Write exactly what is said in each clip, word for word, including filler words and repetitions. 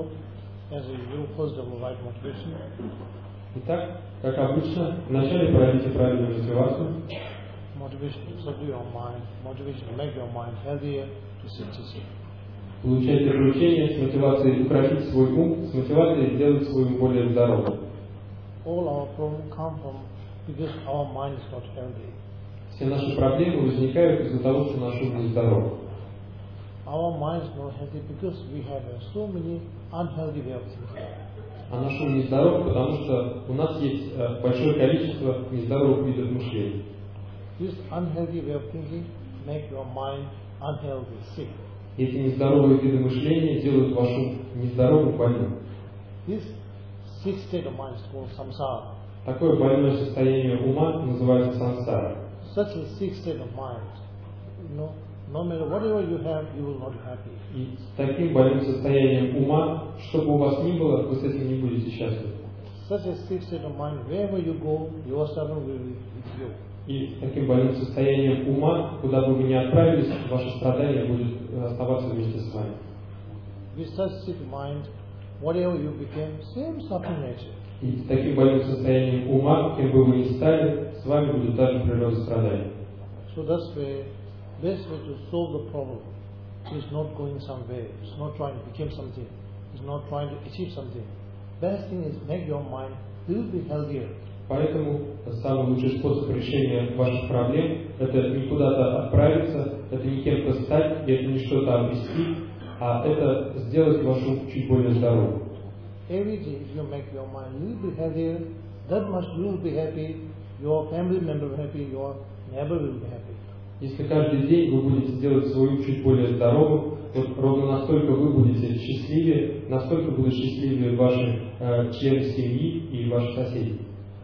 So, as you first of all, right motivation. Итак, как обычно, вначале проведите правильную мотивацию. Motivation to subdue your mind, motivation to make your mind healthier, to sixty-six. Получайте обучение с мотивацией укротить свой ум, с мотивацией сделать свой ум более здоровым. All our problems come from because our mind is not healthy. Все наши проблемы возникают из-за того, что наш ум нездоров. Our mind is not healthy because we have uh, so many unhealthy way of thinking. А наш ум нездоров, потому что у нас есть э, большое количество нездоровых видов мышления. This unhealthy way of thinking make your mind unhealthy, sick. Эти нездоровые виды мышления делают ваш ум нездоровым, больным. This sick state of mind is called samsara. Такое больное состояние ума называется сансара. Such a sick state of mind, you know, no matter whatever you have, you will not be happy. И с таким больным состоянием ума, что бы у вас ни было, вы с этим не будете счастливы. Such a sick state of mind, wherever you go, your suffering will be with you. И с таким больным состоянием ума, куда бы вы ни отправились, ваше страдание будет оставаться вместе с вами. With such sick mind, whatever you became, same suffering nature. И с таким больным состоянием ума, кем бы вы ни стали, с вами будет та же природа страданий. So that's the best way to solve the problem is not going somewhere, it's not trying to become something, it's not trying to achieve something. Best thing is make your mind a little bit healthier. Поэтому самый лучший способ решения ваших проблем – это не куда-то отправиться, это не кем-то стать, и это не что-то обрести, а это сделать вашу чуть более здоровым. Every day, if you make your mind a little bit healthier, that much you will be happy, your family member will be happy, your neighbor will be happy. Если каждый день вы будете делать свой ум чуть более здоровым, вот ровно настолько вы будете счастливее, настолько будут счастливее ваши э, члены семьи и ваши соседи.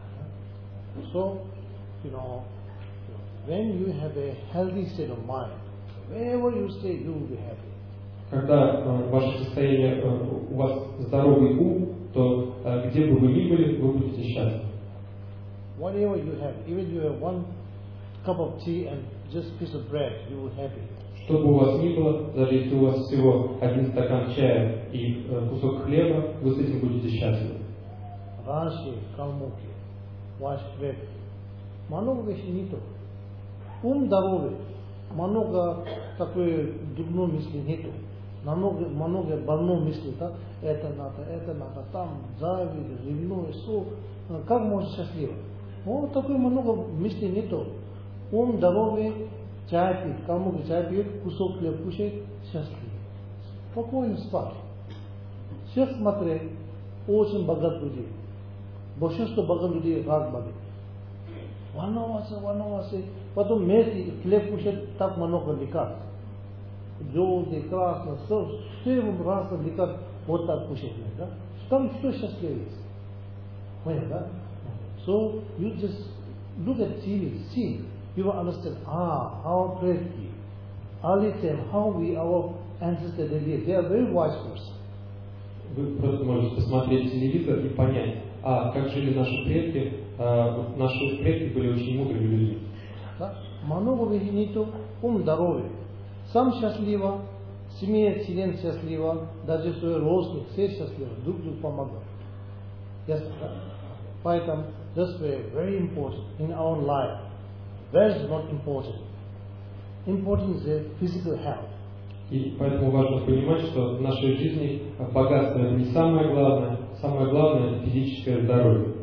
So, you know, when you have a healthy state of mind, wherever you stay, you will be happy. Когда э, ваше состояние, э, у вас здоровый ум, то э, где бы вы ни были, вы будете счастливы. Whatever you have, even you have one cup of tea and just piece of bread, you will be happy. Что бы у вас ни было, даже если у вас всего один стакан чая и э, кусок хлеба, вы с этим будете счастливы. Раshi, калмуки, ваш хлеб. Много вещей нету. Ум здоровый, много такой дурной мысли нету. Много, много больной мысли, да? Это надо, это надо, там зависть, ревность, все. Как можно счастливо? Вот такой много мыслей нету. Ум здоровый, чай пьет, кому чай пьет, кусок хлеба кушает, счастлив. Спокойно спать. Всех смотреть, очень богат людей. Большинство богатых людей рак болит. Волноваться, волноваться. Потом вместе хлеб кушает, так много лекарств. Желтый, красный, все, все разных лекарств, вот так кушать, да? Там что счастливее есть? Понял, да? So, you just look at T V, see, you will understand, ah, our predecessors, early time, how we, our ancestors, they are very wise person. Вы просто можете посмотреть телевизор и понять, а как жили наши предки, а, наши предки были очень мудрыми людьми. Да? Много вещей нету, ум здоровый. Сам счастливо, семья член счастлива, даже свой родственник, все счастливы, друг другу помогают. Ясно, да? Поэтому that's very important in our life. Where is not important? Important is the physical health. И поэтому важно понимать, что в нашей жизни богатство это не самое главное, самое главное это физическое здоровье.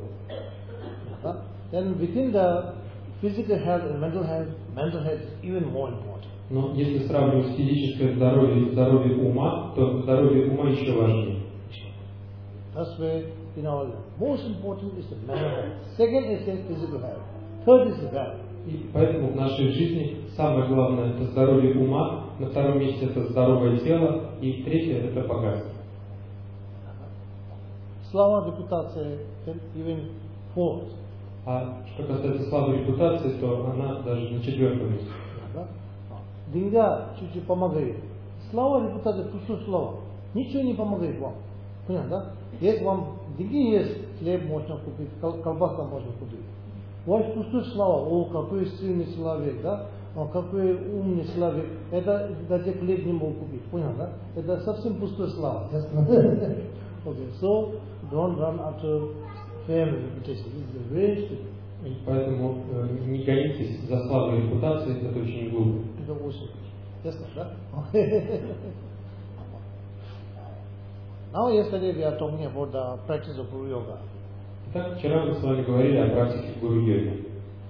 Then within the physical health and mental health, mental health is even more important. Но если сравнивать физическое здоровье и здоровье ума, то здоровье ума еще важнее. That's why, you know, most important is the mental health. Second is the physical health. Third is the health. И поэтому в нашей жизни самое главное это здоровье ума, на втором месте это здоровое тело, и третье это богатство. Слава, репутация, even fourth. А что касается славы и репутации, то она даже на четвертом месте. Деньга чуть-чуть помогает. Слава, репутация, пустое слово. Ничего не помогает вам. Понятно, да? Если вам деньги есть, хлеб можно купить, колбаса можно купить. Ваш пустой слава, о, какой сильный человек, да? о, какой умный человек, это до тех лет не мог купить. Понял, да? Это совсем пустая слава. Okay, so don't run after fame and reputation. This is very stupid. И поэтому э, не гонитесь за славой и репутацией, это очень глупо. Это очень ясно, да? Now yesterday we are talking about the practice of Guru Yoga. Итак, вчера мы с вами говорили о практике Гуру-йоги.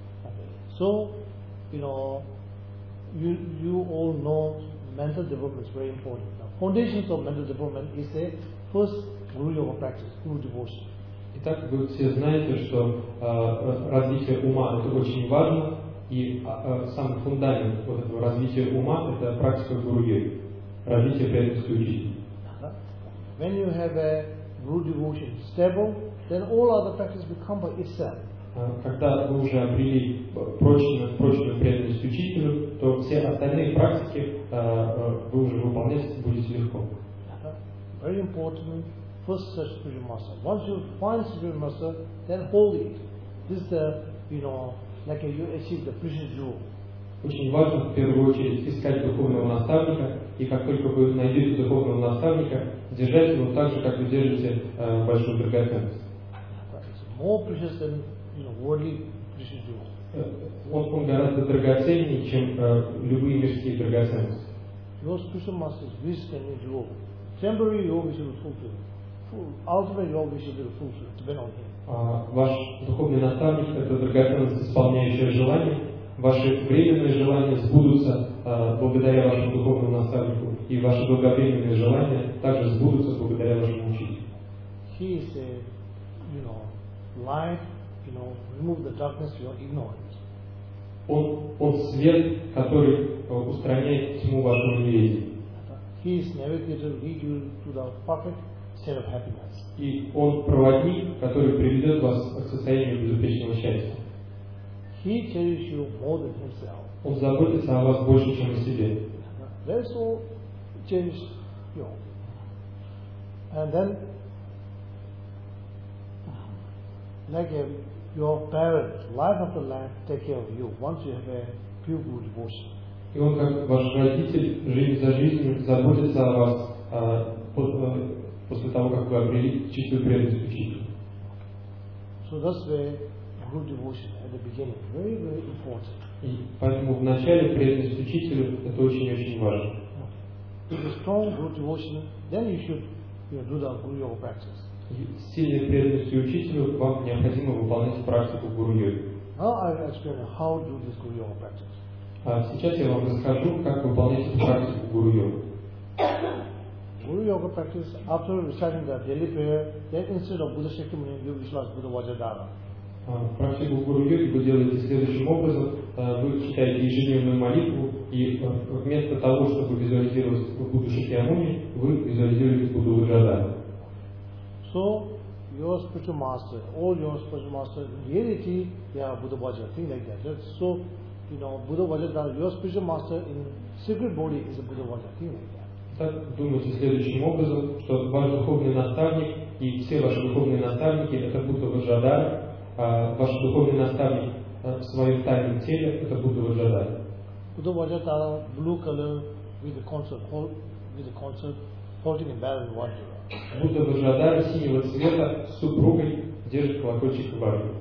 So, you know, you you all know mental development is very important. The foundations of mental development is the first Guru Yoga practice, Guru devotion. Итак, вы все знаете, что э, развитие ума это очень важно, и э, самый фундамент вот этого развития ума это практика Гуру-йоги, развитие преданности учителя. When you have a Guru devotion stable, then all other practices will come by itself. Когда вы уже обрели прочную, прочную преданность учителю, то все остальные практики э, вы уже выполнять будете легко. Very important. First search spiritual master. Once you find spiritual master, then hold it. This is the, you know, like you achieve the precious jewel. Очень важно в первую очередь искать духовного наставника, и как только вы найдете духовного наставника, держать его так же, как вы держите э, большую драгоценность. It's more precious than, you know, worldly precious jewel. Он, он гораздо драгоценнее, чем э, любые мирские драгоценности. Your spiritual master's wish can be jewel. Temporary your wish will fulfill. Ultimate your wish will fulfill. Depend on him. А, ваш духовный наставник – это драгоценность, исполняющая желание. Ваши временные желания сбудутся а, благодаря вашему духовному наставнику, и ваши долговременные желания также сбудутся благодаря вашему учителю. He is a, you know, light, you know, remove the darkness, your ignorance. Он, он свет, который устраняет тьму вашего неведения. He is navigator, lead you to the perfect state of happiness. И он проводник, который приведет вас к состоянию безупречного счастья. He cherishes you more than himself. Он заботится о вас больше, чем о себе. That's all cherish you. And then, like a, your parents, life after life, take care of you once you have a pure good devotion. И он, как ваш родитель, жизнь за жизнью заботится о вас а, после того, как вы обрели чистую преданность учителю. So that's why Guru devotion at the beginning very very important. И поэтому в начале преданность учителю это очень-очень важно. With a strong Guru devotion, then you should, you know, do the Guru Yoga practice. И с сильной преданностью учителю вам необходимо выполнять практику Гуру-йоги. Now I will explain how to do this Guru Yoga practice. А сейчас я вам расскажу, как выполнять эту практику Гуру-йоги. Guru Yoga practice, after reciting the daily prayer, then instead of Buddha Shakyamuni, you visualize Buddha Vajradhara. Практику Гуру-йоги вы делаете следующим образом. Вы читаете ежедневную молитву, и вместо того, чтобы визуализировать Будду Шакьямуни, вы визуализируете Будду Ваджрадхару. So, your spiritual master, all your spiritual master, in reality, they are Buddha Vajradhara, thing like that. That's so, you know, Buddha Vajradhara, your spiritual master in secret body is a Buddha Vajradhara, thing like that. Так, думайте следующим образом, что ваш духовный наставник и все ваши духовные наставники это Будда Ваджрадхара, а ваш духовный наставник в своем тайном теле это Будда Ваджрадхара. Buddha Vajradhara, blue color with the concert, with the concert, holding a bell in one hand. Будда Ваджрадхара синего цвета с супругой держит колокольчик в баре.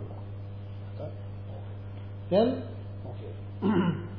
Then, okay.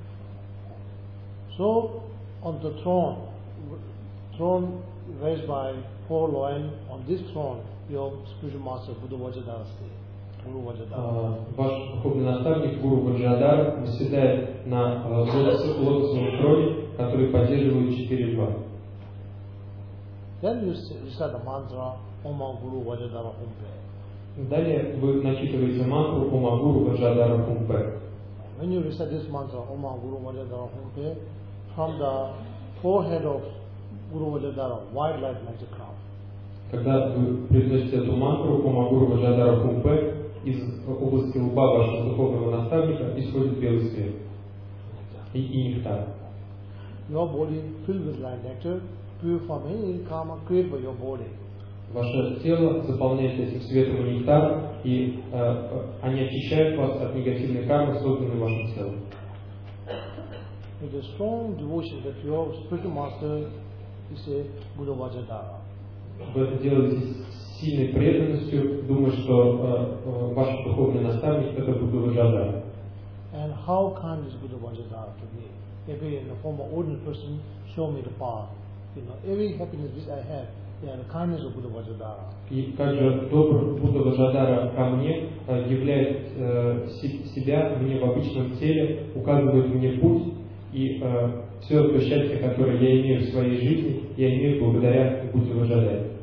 So, on the throne, throne raised by four lions, on this throne, your spiritual master Buddha Vajradhara stays. Guru Vajradhara. Ваш духовный наставник Гуру Ваджрадхара восседает на лотосовом троне, который поддерживает четыре льва. Then you recite the mantra Om Guru Vajradhara Humpe. Далее вы начитываете мантру Om Guru Vajradhara Humpe. When you recite this mantra Om Guru Vajradhara Humpe, from the forehead of Guru Vajradhara, white light like a crown. Когда вы произносите эту мантру Om Guru Vajradhara Humpe, из области лба вашего духовного наставника исходит белый свет и, и нектар. Your body filled with light nectar, pure from any karma created by your body. Ваше тело заполняется этим светом и нектаром, и э, они очищают вас от негативной кармы, созданной вашим телом. with a strong devotion that your spiritual master is a Buddha Vajradhara. Вы это делаете с сильной преданностью, думая, что э, ваш духовный наставник это Будда Ваджрадхара. And how kind is Buddha Vajradhara to me? Maybe in the form of ordinary person, show me the path. You know, every happiness which I have, yeah, the kindness of Buddha Vajradhara. И как же добрый Будда Ваджрадхара ко мне э, являет э, себя мне в обычном теле, указывает мне путь, и э, все то счастье, которое я имею в своей жизни, я имею благодаря Будде Ваджрадхаре.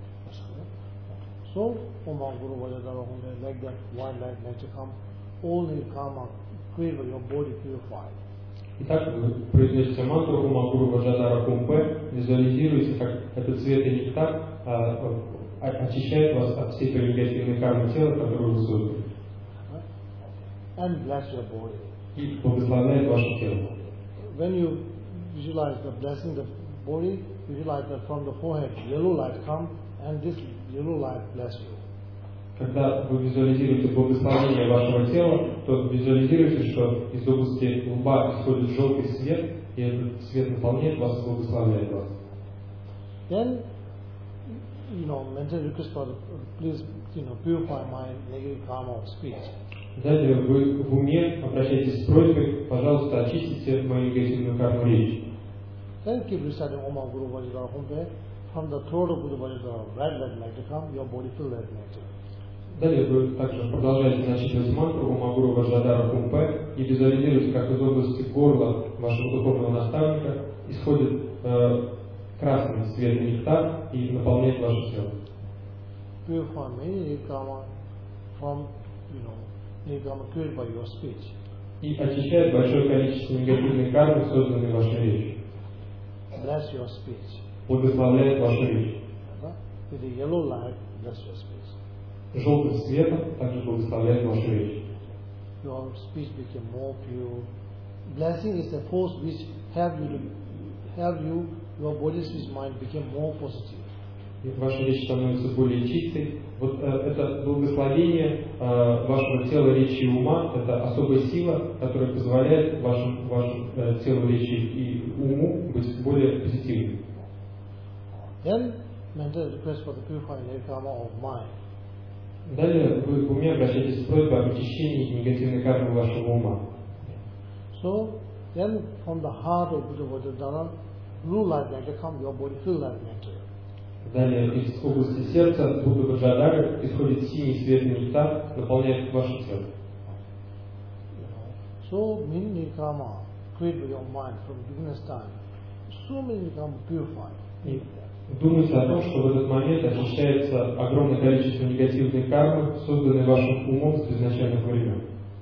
So, Om Guru Vajradhara, like that, one light nature come, all the karma, create your body purified. Итак, вы произносите мантру Ума Гуру Ваджрадхара Кумпе, визуализируете, как этот цвет и нектар а, а, очищает вас от всей той негативной кармы тела, которую вы создали. And bless your body. И благословляет ваше тело. When you visualize the blessing the body, visualize that from the forehead yellow light come, and this yellow light bless you. Когда вы визуализируете благословение вашего тела, то визуализируйте, что из области лба исходит желтый свет, и этот свет наполняет вас и благословляет вас. Then, you know, mental request for please, you know, purify my negative karma of speech. Далее вы в уме обращаетесь с просьбой, пожалуйста, очистите мою негативную карму речи. Then keep reciting Om Guru Vajradhara Humpe. From the throat of Buddha Vajradhara, red light light come, your body fill that nature. Далее вы также продолжаете начитывать мантру Ума Гуру Ваджрадхара Кумпе и визуализируете, как из области горла вашего духовного наставника исходит э, красный свет и нектар и наполняет ваше тело. Purify many karma from, you know, karma created by your speech. И очищает большое количество негативной кармы, созданной вашей речью. Bless your speech. Благословляет вашу речь. With the yellow light, bless your speech. Желтым светом также благословляет вашу речь. Your speech became more pure. Blessing is the force which help you, help you, your body, speech, mind became more positive. И ваша речь становится более чистой. Вот э, это благословение э, вашего тела, речи и ума, это особая сила, которая позволяет вашему, вашему э, телу, речи и уму быть более позитивным. Then, mental request for the purifying karma of mind. Далее вы в уме обращаетесь с просьбой об очищении негативной кармы вашего ума. So, then from the heart of Buddha Vajradhara, blue light nectar come, your body fill that nectar. Далее из области сердца Будды Ваджрадхары исходит синий свет и нектар, наполняет ваше тело. So many karma created by your mind from beginner's time. So many karma purified. И думайте о том, что в этот момент очищается огромное количество негативной кармы, созданной вашим умом с изначальных времен.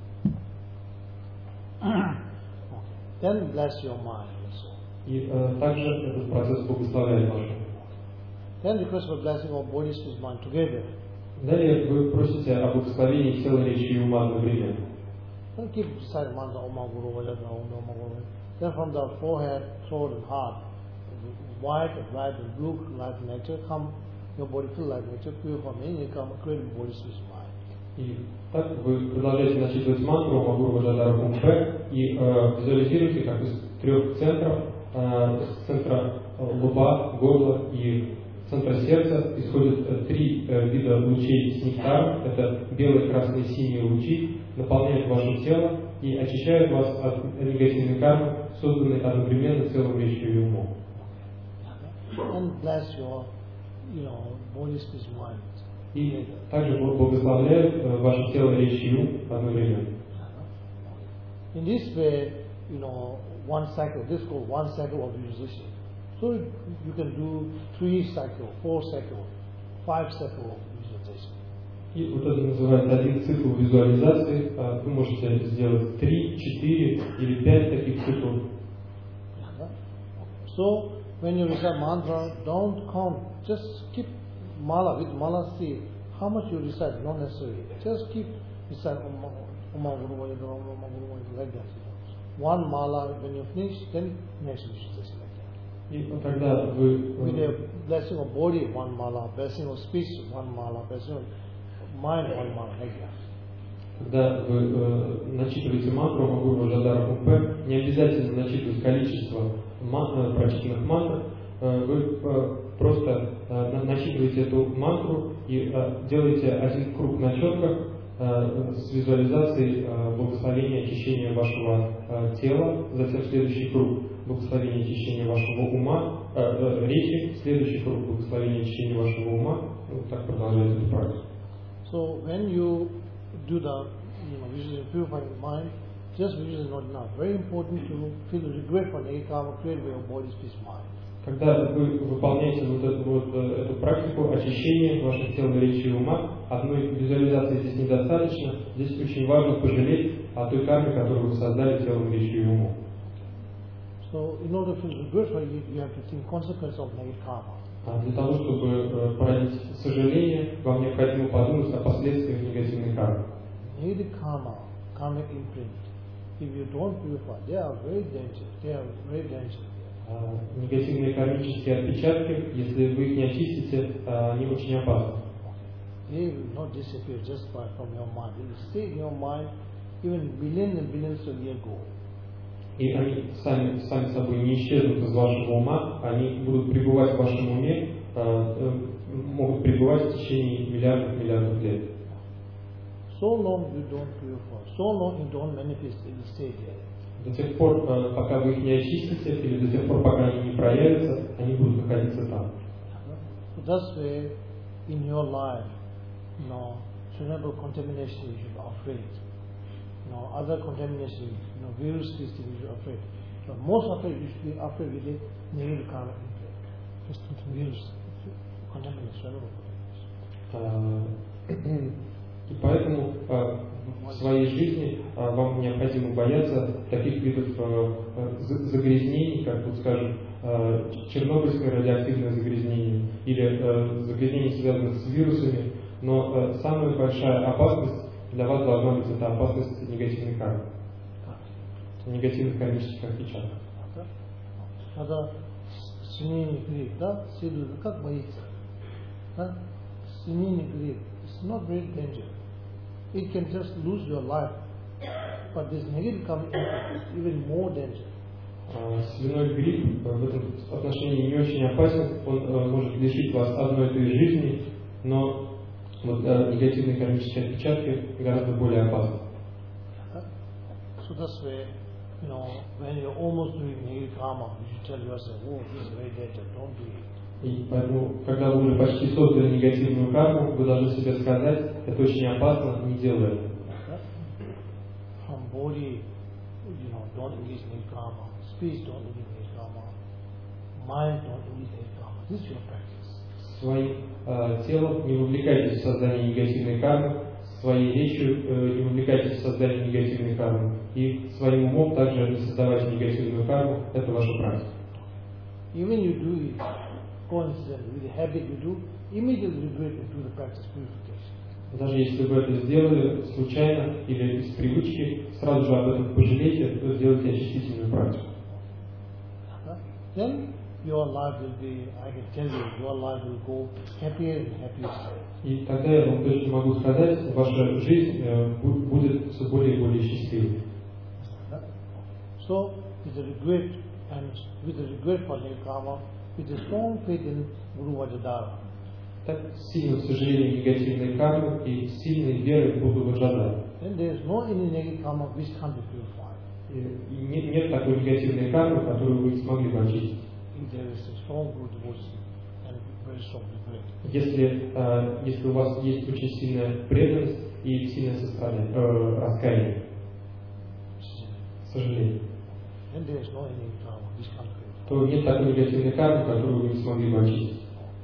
Then bless your mind also. И э, также этот процесс благословляет ваше. Then request for blessing of body, speech, mind together. Далее вы просите о благословении тела, речи и ума одновременно. Then keep reciting mantra Om Guru Vajradhara Om Guru. Then from the forehead, throat, and heart, white, red, and blue light nature come, your body fill light nature, pure from any karma, create body, speech, mind. И так вы продолжаете начитывать мантру Om Guru Vajradhara Kумпе и э, визуализируете, как из трех центров, э, из центра лба, горла и центра сердца исходят три э, вида лучей с нектаром. Это белые, красные, синие лучи, наполняют ваше тело и очищают вас от негативной кармы, созданной одновременно целым речью и умом. And bless your, you know, body, speech, mind. И также благословляют э, ваше тело, речь и ум одновременно. In this way, you know, one cycle, this is called one cycle of visualization. So you can do three cycle, four cycle, five cycle of visualization. И вот это называется один цикл визуализации. Вы можете сделать три, четыре или пять таких циклов. So when you recite mantra, don't count. Just keep mala with mala. See how much you recite. Not necessary. Just keep recite Om Guru Vajradhara Om Guru Vajradhara like that. One mala. When you finish, then next visualization like that. И когда вы with a blessing of body, one mala. Blessing of speech, one mala. Blessing of mind, one mala like that. Когда вы э, начитываете мантру Магуру Жадара Кумпе, не обязательно начитывать количество ман, прочитанных мантр, э, вы э, просто э, начитываете эту мантру и э, делаете один круг на четках э, с визуализацией э, благословения очищения вашего э, тела, затем следующий круг благословения очищения вашего ума, э, э, речи, следующий круг благословения очищения вашего ума, вот так продолжается эту практику. So when you do the, you know, visually purifying mind, just visually not enough. Very important to feel regret for negative karma created by your body's peace mind. Когда вы выполняете вот эту, вот, эту практику очищения ваших тел, речи и ума, одной визуализации здесь недостаточно. Здесь очень важно пожалеть о той карме, которую вы создали телом, речью и умом. So in order to feel regret for it, you have to think consequence of negative karma. А для того, чтобы породить сожаление, вам необходимо подумать о последствиях негативной кармы. Negative karma, karmic imprint. If you don't purify, they are very dangerous. They are very dangerous. Негативные кармические отпечатки, если вы их не очистите, они очень опасны. They will not disappear just by, from your mind. They will stay in your mind even billions and billions of years ago. И они сами, сами собой не исчезнут из вашего ума, они будут пребывать в вашем уме, могут пребывать в течение миллиардов миллиардов лет. So long you don't purify, so long you don't manifest, it will stay there. До тех пор, пока вы их не очистите, или до тех пор, пока они не проявятся, они будут находиться там. So that's why in your life, you know, cerebral contamination you should be afraid. You know, other contamination, you know, virus these things you should be afraid. But most afraid you should be afraid with the negative karma impact. Just virus, contamination, cerebral contamination. И поэтому э, в своей жизни э, вам необходимо бояться таких видов э, загрязнений, как, вот, скажем, э, чернобыльское радиоактивное загрязнение или э, загрязнение, связанных с вирусами. Но э, самая большая опасность для вас должна быть это опасность негативной кармы, негативных кармических отпечатков. Надо синение грех, да? Следует, как боится? Да? Синение грех. It's not very dangerous. It can just lose your life. But this negative karma is even more dangerous. Свиной грипп в этом отношении не очень опасен. Он может лишить вас одной той жизни, но вот, негативные кармические отпечатки гораздо более опасны. So that's why, you know, when you're almost doing negative karma, you should tell yourself, oh, this is very dangerous, don't do it. И поэтому, когда вы уже почти создали негативную карму, вы должны себе сказать, это очень опасно, не делай это. From body, you know, don't engage in karma. Speech, don't engage in karma. Mind, don't engage in karma. This is your practice. Своим э, телом не вовлекайтесь в создание негативной кармы, своей речью э, не вовлекайтесь в создание негативной кармы, и своим умом также не создавайте негативную карму, это ваша практика. Even you do it, coincidentally, with the habit you do, immediately regret to do the practice purification. Даже если вы это сделали случайно или из привычки, сразу же об этом пожалейте, то сделайте очистительную практику. Then your life will be, I can tell you, your life will go happier and happier. И тогда я вам точно могу сказать, ваша жизнь будет все более и более счастливой. So, with the regret and with the regret for negative karma, with a strong faith in Guru Vajradhara. Так сильно сожаление негативной кармы и сильной веры в Гуру Ваджрадхара. Then there is no any negative karma which can't be purified. И нет, нет такой негативной кармы, которую вы не смогли бы очистить. If there is a strong Guru devotion and very strong regret. Если, э, если у вас есть очень сильная преданность и сильное сострадание, э, раскаяние, сожаление, Then there is no any karma which can't be purified. то нет такой негативной кармы, которую вы не смогли бы очистить.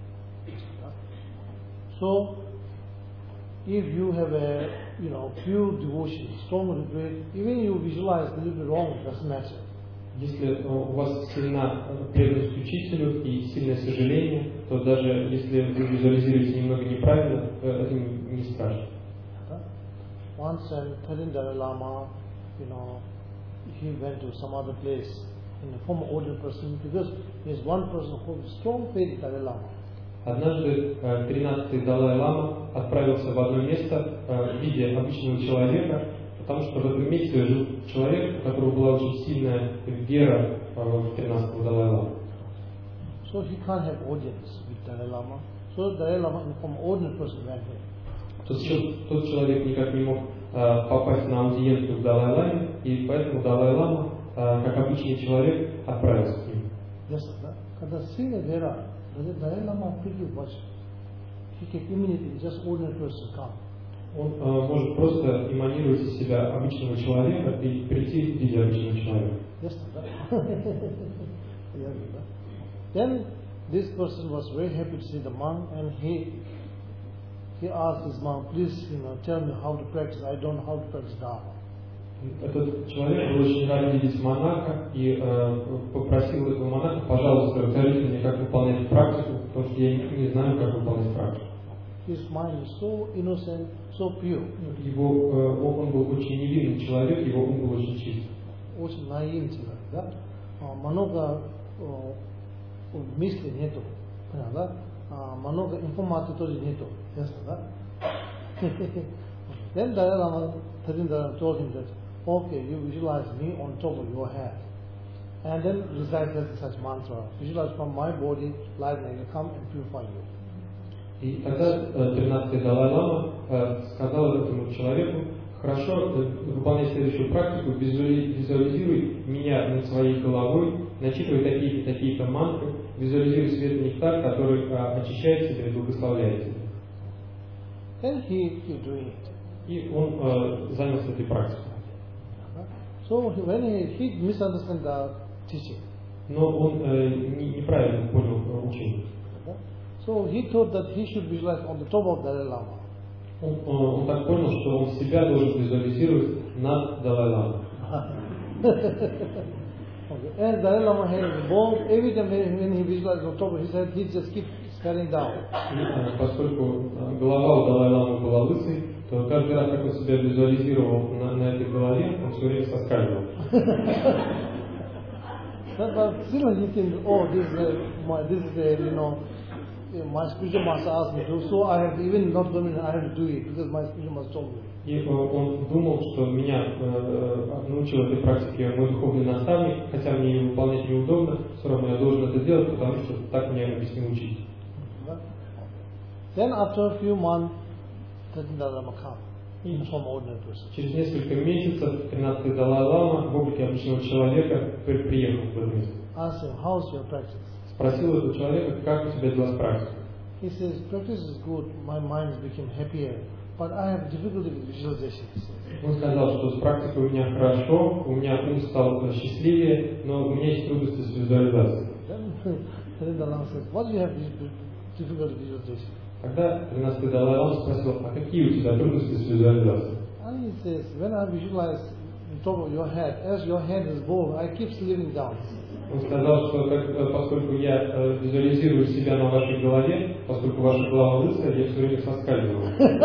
So, if you have a, you know, pure devotion, strong regret, even you visualize a little bit wrong, doesn't matter. Если у вас сильна преданность учителю и сильное сожаление, то даже если вы визуализируете немного неправильно, это не страшно. Once and thirteen Dalai Lama, you know, he went to some other place in the form of ordinary person because there is one person who has strong faith in Dalai Lama. однажды тринадцатый Далай-лама отправился в одно место в виде обычного человека, потому что в этом месте жил человек, у которого была очень сильная вера в тринадцатого Далай-ламу. So he can't have audience with Dalai Lama. So Dalai Lama, from ordinary person, went here. Тот, тот человек никак не мог uh, попасть на аудиенцию к Далай-ламе, и поэтому Далай-лама, uh, как обычный человек, отправился к нему. Yes, sir. Когда сильная вера, Dalai Lama pretty much, he can immediately just ordinary person come. Он uh, может просто эманировать из себя обычного человека и прийти в виде обычного человека. Yes, sir. Yeah, then this person was very happy to see the monk, and he he asked his monk, please, you know, tell me how to practice. I don't know how to practice Dharma. Этот человек был очень рад видеть монаха и э, попросил этого монаха, пожалуйста, расскажите мне, как выполнять практику, потому что я не знаю, как выполнять практику. His mind is so innocent, so pure. Его, э, он был очень невинный человек, его ум был очень чист. Очень наивный человек, да? Много мыслей нету, понятно, да? Много информации тоже нету, ясно, да? Then Dalai Lama told him that, okay, you visualize me on top of your head, and then recite such mantra. Visualize from my body, light may come and purify you. И тогда тринадцатый Далай-лама сказал этому человеку, хорошо, выполняй следующую практику, визуализируй меня над своей головой, начитывай такие-то, такие-то мантры, визуализируй свет нектар, который очищает тебя и благословляет тебя. And he kept doing it. И он э, занялся этой практикой. So when he, he misunderstood the teaching. Но он э, не, неправильно понял э, учение. So he thought that he should visualize on the top of Dalai Lama. Он, он, он так понял, что он себя должен визуализировать над Далай-ламой. Okay. And Dalai Lama had a ball. Every time when he visualized on top of his head, he just keep scaling down. И, поскольку голова у Далай-ламы была лысой, то каждый раз, как он себя визуализировал на, на этой голове, он все время соскальзывал. But still he thinks, oh, this is a, my, this is a, you know, my spiritual master asked me to, so I have even not done it, I have to do it because my spiritual master told me. И он думал, что меня э, научил этой практике мой духовный наставник, хотя мне ее выполнять неудобно, все равно я должен это делать, потому что так мне объяснил учитель. Then after a few months, Dalai Lama came from ordinary person. Через несколько месяцев тринадцатый Далай-лама в облике обычного человека приехал в это место. Asked him, how's your practice? Спросил этого человека, как у тебя дела с практикой. He says, practice is good, my mind has become happier, but I have difficulty with visualization. Он сказал, что с практикой у меня хорошо, у меня ум стал счастливее, но у меня есть трудности с визуализацией. Then Dalai Lama says, what do you have difficulty with visualization? Тогда тринадцатый Далай-лама спросил, а какие у тебя трудности с визуализацией? And he says, when I visualize the top of your head, as your head is bald, I keep slipping down. Он сказал, что как, поскольку я э, визуализирую себя на вашей голове, поскольку ваша голова лысая, я все время соскальзываю.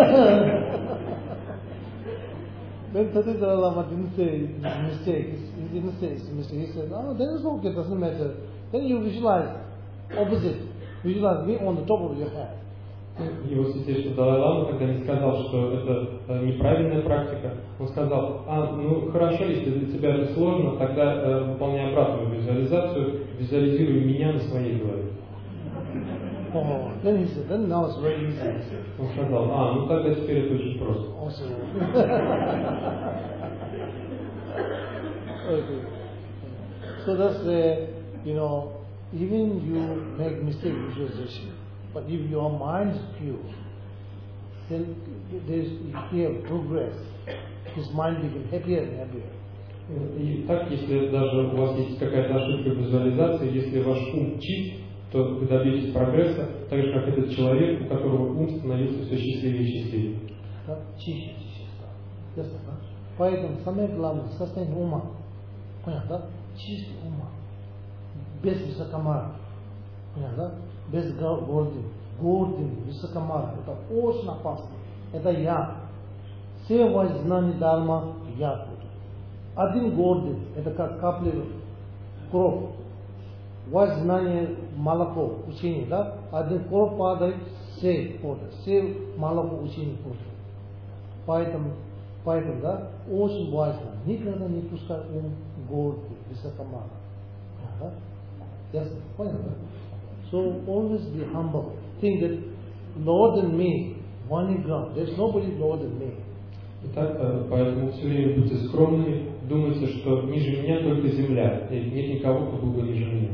When Thirty Dalai Lama didn't say it's a mistake, he didn't say it's a mistake. He said, oh, then it's okay, it doesn't matter. Then you visualize opposite. Visualize me on the top of your head. Его святейшество Далай-лама, когда не сказал, что это неправильная практика, он сказал, а, ну хорошо, если для тебя это сложно, тогда э, выполняй обратную визуализацию, визуализируй меня на своей голове. Oh, then he said, then now it's very easy. Он сказал, а, ну тогда теперь это очень просто. Also, okay. So that's the, you know, even you make mistake visualization. But if your mind is pure, then there's you have progress. His mind becomes happier and happier. И так, если даже у вас есть какая-то ошибка в визуализации, если ваш ум чист, то вы добьетесь прогресса, так же как этот человек, у которого ум становился все счастливее и счастливее. Чище, чище стал. Ясно, да? Поэтому самое главное состояние ума. Понятно, да? Чистый ума. Без высокомара. Понятно, да? Без гордыни, гордыни, высокомара. Это очень опасно. Это я. Все ваши знания дарма я буду. Один гордый, это как капли кровь. ваше знание молоко, учение, да? Один короб падает, все подают, все молоко учение подают. Поэтому, поэтому, да, очень важно, никогда не пускай ум гордый, высокомерный. Да? Ясно? Понял, да? So always be humble. Think that lower than me, one ground. There's nobody lower than me. Итак, поэтому все время будьте скромными, думайте, что ниже меня только земля, и нет никого, кто был бы ниже меня.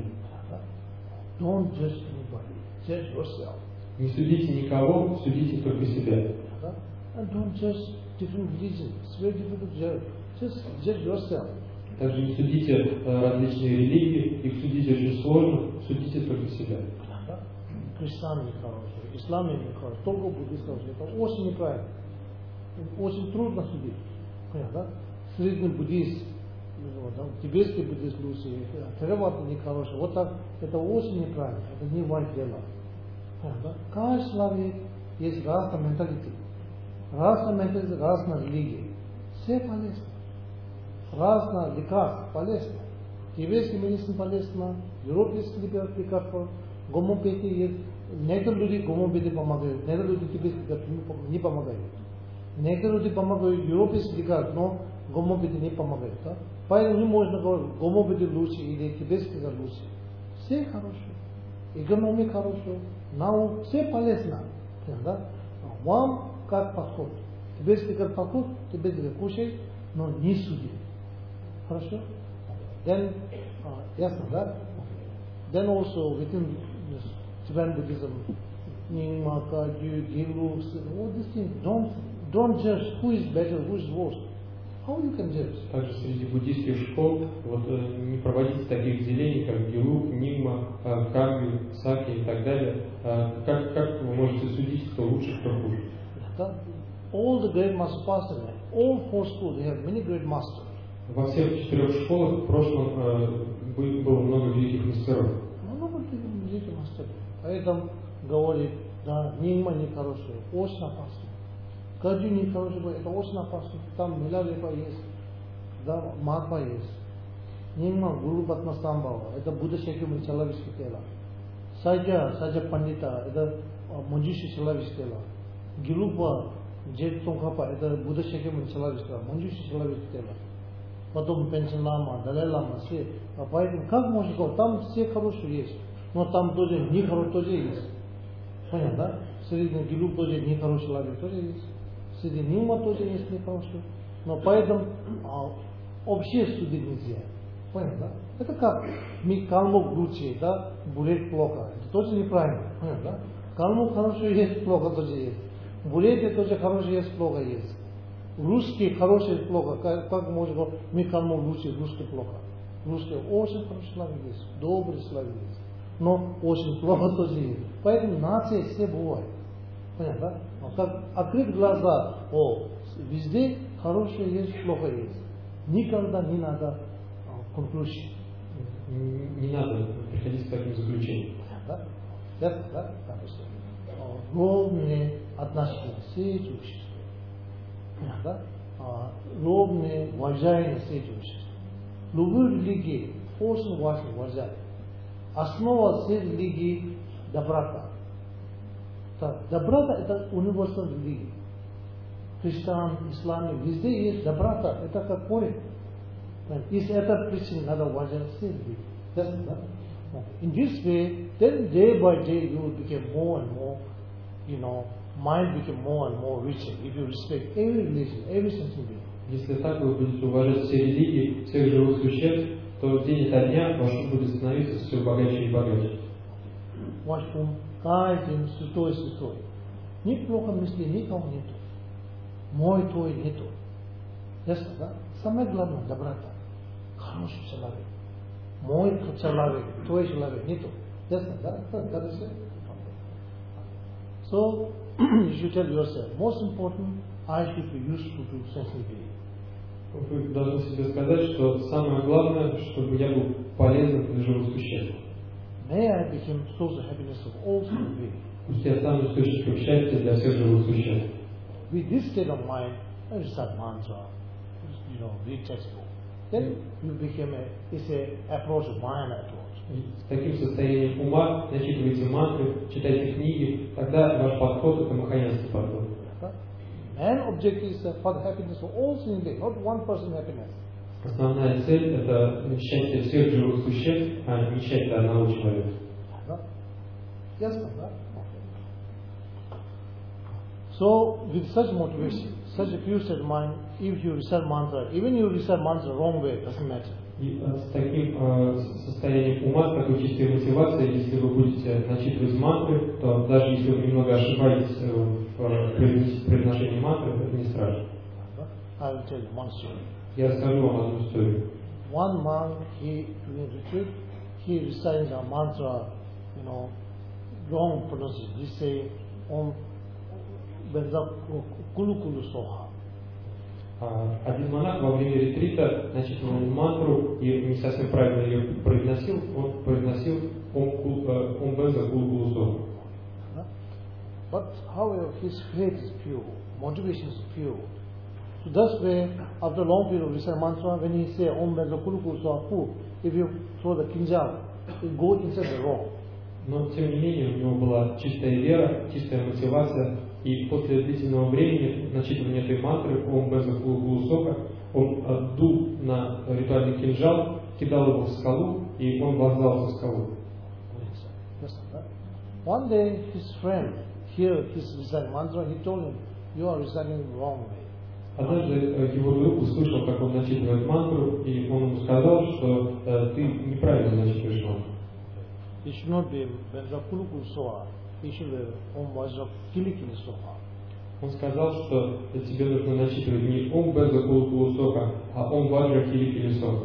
Don't judge anybody, judge yourself. Не судите никого, судите только себя. And don't judge different religions. It's very difficult to judge. Just judge yourself. Также не судите различные религии, их судить очень сложно, судите только себя. Христиане хорошие, ислам не хороший, только буддист хороший. Это очень неправильно. Очень трудно судить. Понятно, да? Средний буддист, тибетский буддист лучше, теравада не хороший. Вот так, это очень неправильно. Это не ваше дело. Понятно, да? Каждый человек есть разный менталитет. Разная менталитет, разная религия. Все полезно. Разное лекарство полезно. Тибетский медицина полезна, европейский лекарство, гомеопатия есть. Некоторые люди гомеопатии помогают, некоторые люди тибетский лекарство не помогают. Некоторые люди помогают европейский лекарство, но гомеопатия не помогает. Да? Поэтому не можно говорить, гомеопатия лучше или тибетский лекарство лучше. Все хорошие. Экономика хорошая, наука, все полезно. Да? Вам как подход. Тибетский лекарство подход, тибетский лекарство кушай, но не суди. Хорошо? Then, uh, ясно, да? Then also within Tibetan Buddhism, Nyingma, Kagyu, Gilux, all these things, don't, don't judge who is better, who is worse. How you can judge? Также среди буддийских школ вот, не проводите таких делений, как Гилук, Нигма, Кагью, Саки и так далее. Как, как вы можете судить, кто лучше, кто хуже? All the great master pastors, all four schools, they have many great masters. Во всех четырех школах в прошлом э, было много великих мастеров. Много великих мастеров. Поэтому говорит, да, Нингма не хороший, очень опасно. Каджу не хороший, это очень опасно. Там Милавепа есть, да, Махапа есть. Нингма Гуру Патмастамбава, это Будда Шекюмри человеческое тело. Саджа, Саджа Пандита, это Манджуши человеческое тело. Гилупа, Джет Цонхапа, это Будда Шекюмри человеческое тело, Манджуши человеческое тело. Потом Пенсин Лама, Далай Лама, все. А поэтому как можно сказать, там все хорошие есть, но там тоже нехорошие тоже есть. Понятно, да? Среди Гилуп тоже нехороший человек тоже есть. Среди Нима тоже есть нехороший. Но поэтому а, общее судить нельзя. Понятно, да? Это как мы калмук лучше, да, бурет плохо. Это тоже неправильно. Понятно, да? Калмук хороший есть, плохо тоже есть. Бурет тоже хороший есть, плохо есть. Русский хороший плохо, как, как можно говорить, мы кому лучше, русский плохо. Русский очень хороший человек есть, добрый человек есть, но очень плохо тоже есть. Поэтому нации все бывают. Понятно, да? Но как открыть глаза, о, везде хорошее есть, плохо есть. Никогда не надо conclusion. Не надо приходить к таким заключениям. Да? Ясно, да? Ровные отношения все эти общества. Да? А, ровные, уважаемые среди общества. Любые религии очень важно уважать. Основа всей религии – доброта. Так, доброта – это универсальная религия. Христиан, ислам, везде есть доброта. Это какой? Из этой причины надо уважать все религии. Ясно, да? In this way, then day by day you will become more and more, you know, mind become more and more richer if you respect every religion, every sentient being. Если так вы будете уважать все религии, всех живых существ, то день ото дня ваш ум будет становиться все богаче и богаче. Ваш ум каждый день святой, святой. Неплохо мысли никого нету. Мой твой нету. Ясно, да? Самое главное – доброта. Хороший человек. Мой человек, твой человек нету. Ясно, да? So, you should tell yourself, most important, I should be useful to sentient beings. Вы должны себе сказать, что самое главное, чтобы я был полезным для живых существ. May I become source of happiness of all sentient beings. Пусть я стану источником счастья для всех живых существ. With this state of mind, I recite mantra, you know, read textbook. Then you become a, it's a approach of mind approach. С таким состоянием ума начитывайте мантры, читайте книги, тогда ваш подход это махаянский подход. Main objective is for the happiness of all living beings, not one person happiness. Основная цель это счастье всех живых существ, а не счастье одного человека. Yes, right? So, with such motivation, such a pure state of mind, if you recite mantra, even you recite mantra wrong way, doesn't matter. И с таким э, состоянием ума, с такой чистой мотивацией, если вы будете начитывать мантры, то даже если вы немного ошибаетесь в произношении мантры, это не страшно. I will tell you one story. Я расскажу вам одну историю. One monk, he during retreat, he recites a mantra, you know, wrong pronunciation. He say Om Benza Kulu Kulu Soha. Один монах во время ретрита начитывал мантру и не совсем правильно ее произносил, он произносил Ом Бенза Кулу Кулу Соха. But however, his faith is pure, motivation is pure. So thus way, after a long period of reciting mantra, when he say Om Benza Kulu Kulu Soha, if you throw the kinjal, it go inside the rock. Но тем не менее у него была чистая вера, чистая мотивация. И после длительного времени начитывания этой мантры Ом Бенза Кулу Кулу Соха, он дул на ритуальный кинжал, кидал его в скалу, и он вонзался в скалу. One day his friend heard his reciting mantra, he told him, you are reciting the wrong way. Однажды его друг услышал, как он начитывает мантру, и он ему сказал, что э, ты неправильно начитываешь мантру. It should not be Benza Kulu Kulu Soha. Он сказал, что тебе нужно начитывать не Ом Бенза Кулу Кулу Соха, а Ом Ваджра Кили Кили Соха.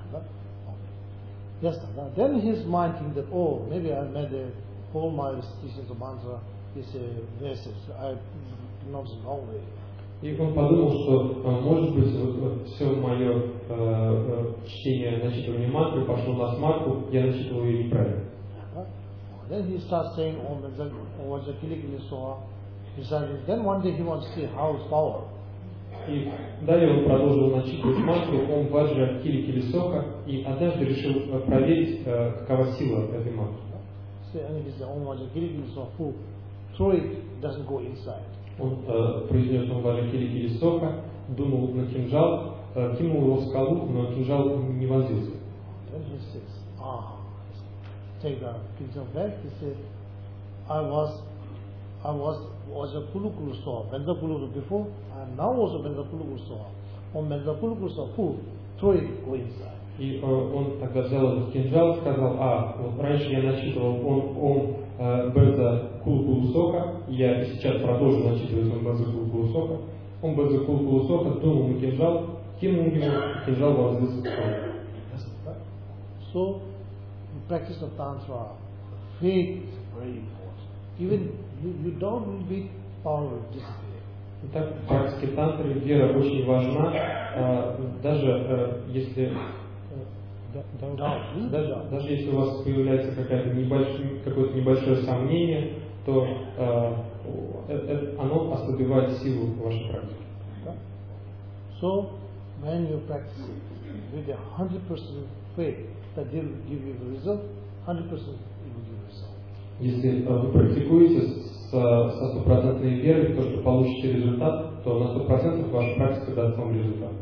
Yes, then his mind thinks that, oh, maybe I made a whole my recitation of mantra is a message. I pronounced it wrong way. И он подумал, что, может быть, вот, вот, все мое э, чтение, начитывание мантры пошло на смарку, я начитывал ее неправильно. Then he starts saying Om Vajra Kili Kili Soha. Then one day he wants to see how it's power. И далее он продолжил начитывать мантру Ом Ваджра Кили Кили Соха, и однажды решил проверить, какова сила этой мантры. And he said Om Vajra Kili Kili Soha. Throw it, doesn't go inside. Он э, произнес Ом Ваджра Кили Кили Соха, дунул на кинжал, э, кинул его в скалу, но кинжал не вонзился. Then he says, ah. Take the picture back. He said, I was, I was, was a Kulu Kulu Soha, Benza Kulu before, and now also Benza Kulu Kulu Soha. On Benza Kulu Kulu Soha, throw it, go inside. И э, он тогда взял этот кинжал и сказал, а, вот раньше я начитывал он, он э, Бенза Кулу Кулу Соха, я сейчас продолжу начитывать он Бенза Кулу Кулу Соха, он Бенза Кулу Кулу Соха, дунул на кинжал, кинул его, кинжал вонзился в скалу. So, in practice of Tantra, faith is very important. Even you, you don't need power of discipline. Итак, в практике тантры вера очень важна, э, даже э, если э, да, да, да, даже, да. даже если у вас появляется какое-то небольшое, какое-то небольшое сомнение, то э, э, оно ослабевает силу вашей практики. So, when you practice with a hundred percent faith that they will give you the result, hundred percent it will give you result. Если э, вы практикуете с, со стопроцентной верой в то, что получите результат, то на сто процентов ваша практика даст вам результат.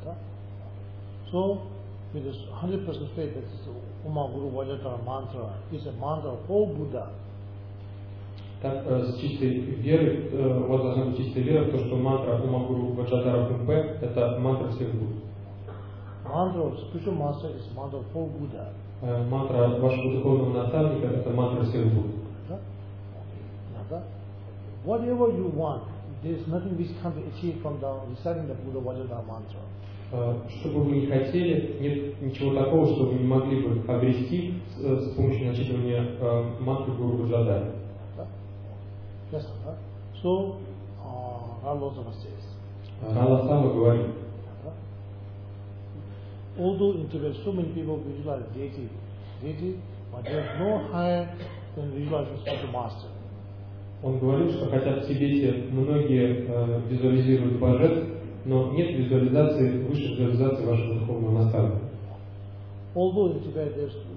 So, with this hundred percent faith, that is Uma Guru Vajratara mantra, is a mantra of all Buddha. Так, э, с чистой верой, э, у вас должна быть чистая вера в то, что мантра Ума Гуру Ваджрадхара Кумпе – это мантра всех Будд. Mantra of spiritual master is mantra of all Buddha. Э, мантра вашего духовного наставника – это мантра всех Будд. Whatever you want, there is nothing which can be achieved from the reciting the Buddha Vajradhara mantra. Что бы вы ни хотели, нет ничего такого, что вы не могли бы обрести с, с помощью начитывания э, мантры Гуру Ваджрадхары. Yes, sir. So, Ralosava says. Раласава говорит. Although in Tibet so many people visualize deity, deity, but there is no higher than visualizing spiritual master. Он говорит, что хотя в Тибете многие э, визуализируют божеств, но нет визуализации выше визуализации вашего духовного наставника. Although in Tibet there is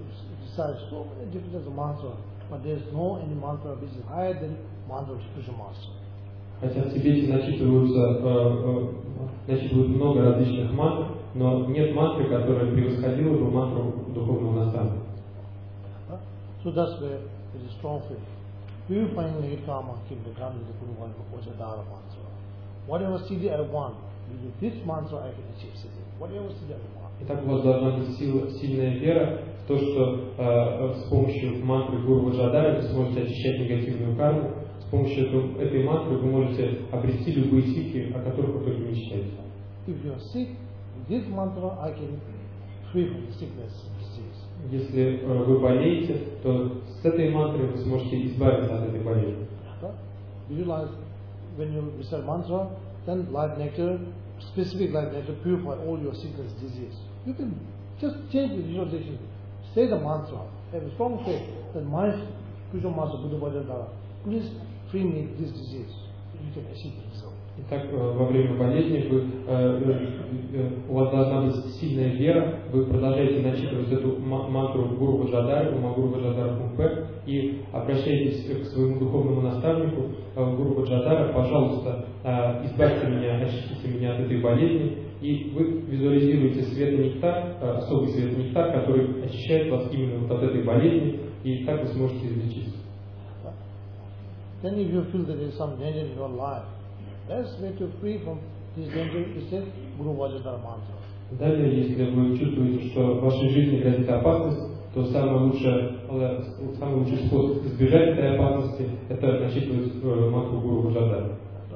recite so many different mantras, but there is no any mantra which is higher than mantra of spiritual master. Хотя в Тибете начитываются, э, э, начитывают много различных мантр, но нет мантры, которая превосходила бы мантру духовного наставника. So that's where it is strong faith. Purifying negative karma can be done with the Guru Vajradhara mantra. Whatever siddhi I want, with this mantra I can achieve siddhi. Whatever siddhi I want. Итак, у вас должна быть сила, сильная вера в то, что э, с помощью мантры Гуру Ваджрадхары вы сможете очищать негативную карму. С помощью этой, этой мантры вы можете обрести любые ситхи, о которых вы только мечтаете. If you are sick, with this mantra I can free from the sickness and disease. Если э, вы болеете, то с этой мантрой вы сможете избавиться от этой болезни. Visualize when you recite mantra, then light nectar, specific light nectar, purify all your sickness, disease. You can just change the visualization. Say the mantra. Have a strong faith that my spiritual master Buddha Vajradhara, please free me this disease. You can achieve the result. Итак, во время болезни вы, у вас должна быть сильная вера, вы продолжаете начитывать эту мантру Гуру Ваджрадхары, Гуру Ваджрадхара Кумпе, и обращаетесь к своему духовному наставнику Гуру Ваджрадхара, пожалуйста, избавьте меня, очистите меня от этой болезни, и вы визуализируете свет-нектар, особый свет-нектар, который очищает вас именно вот от этой болезни, и так вы сможете излечиться. Then if you feel that there is some danger in your life, best way to free from this danger is the Guru Vajradhara mantra. Далее, если вы чувствуете, что в вашей жизни грозит опасность, то самый лучший, самый лучший способ избежать этой опасности – это начитывать мантру Гуру Ваджрадхары.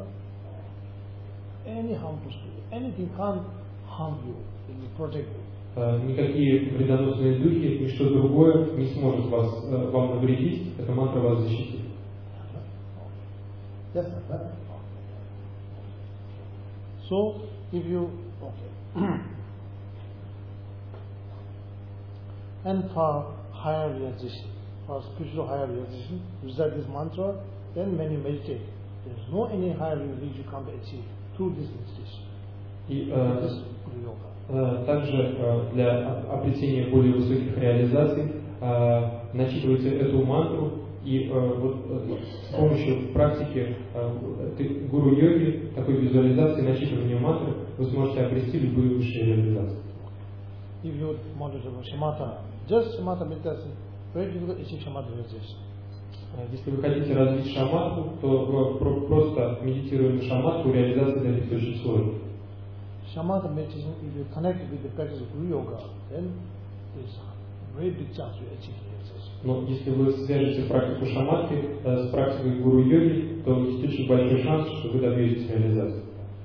Any harmful spirit, anything can't harm you, it will protect you. Никакие вредоносные духи, ничто другое не сможет вас, вам навредить, эта мантра вас защитит. Yes, sir. So, if you, okay. And for higher realization, for spiritual higher realization, recite this mantra, then when you meditate, there is no any higher realization you can't achieve through this meditation. И uh, this yoga. Uh, также uh, для обретения более высоких реализаций uh, начитывайте эту мантру, и uh, вот, uh, с помощью практики uh, гуру-йоги, такой визуализации, начитывания мантры, вы сможете обрести любые высшие реализации. If you want to do shamatha, just shamatha meditation, very difficult to achieve shamatha realization. Если вы хотите развить шаматху, то просто медитируя на шаматху, реализация добиться очень сложно. Shamatha meditation, if you connect with the practice of Guru Yoga, then there is a very big chance you achieve realization. Но если вы свяжете практику шаматхи э, с практикой гуру-йоги, то есть очень большой шанс, что вы добьетесь реализации.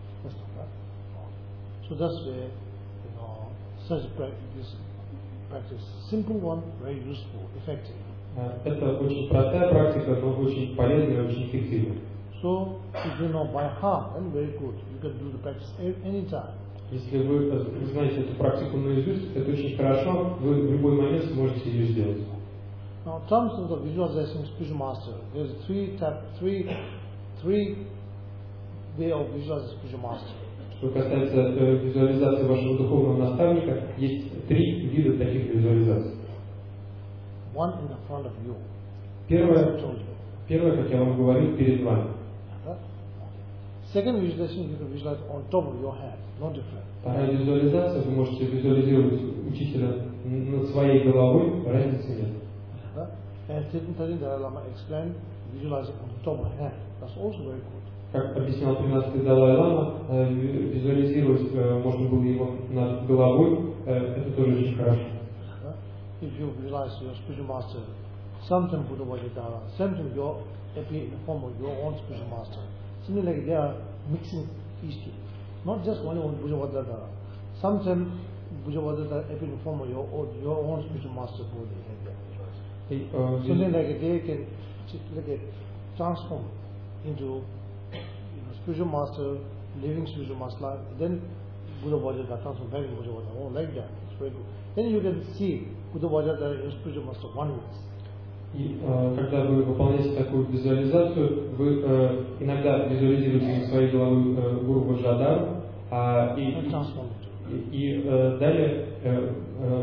So that's where, you know, such practice, practice, simple one, very useful, effective. Это очень простая практика, но очень полезная и очень эффективная. So, if you know by heart, then very good. You can do the practice anytime. Если вы знаете эту практику наизусть, это очень хорошо, вы в любой момент сможете ее сделать. Now, in terms of the visualization spiritual master, there's three type, three, three way of visualizing spiritual master. Что касается э, визуализации вашего духовного наставника, есть три вида таких визуализаций. One in the front of you. Первое, первое, как я вам говорил, перед вами. Second visualization you can visualize on top of your head, no different. Вторая визуализация, вы можете визуализировать учителя над своей головой, разницы нет. And thirteen Dalai Lama explained visualizing on the top of the head. That's also very good. Как объяснял тринадцатый Далай Лама, визуализировать можно было его над головой, это тоже очень хорошо. If you visualize your spiritual master, sometimes Buddha Vajradhara, sometimes you appear in the form of your own spiritual master. Something like they are mixing these two. Not just only on Buddha Vajradhara. Sometimes Buddha Vajradhara appear in the form of your own, your own spiritual master Buddha. Something like they can like a transform into you know, spiritual master, living spiritual master, then Buddha Vajradhara transform back in Buddha Vajradhara. Oh, like that. It's very good. Then you can see Buddha Vajradhara and spiritual master oneness. И э, когда вы выполняете такую визуализацию, вы э, иногда визуализируете над своей головой э, Гуру Ваджрадхару, а, и, и, и э, далее э, э,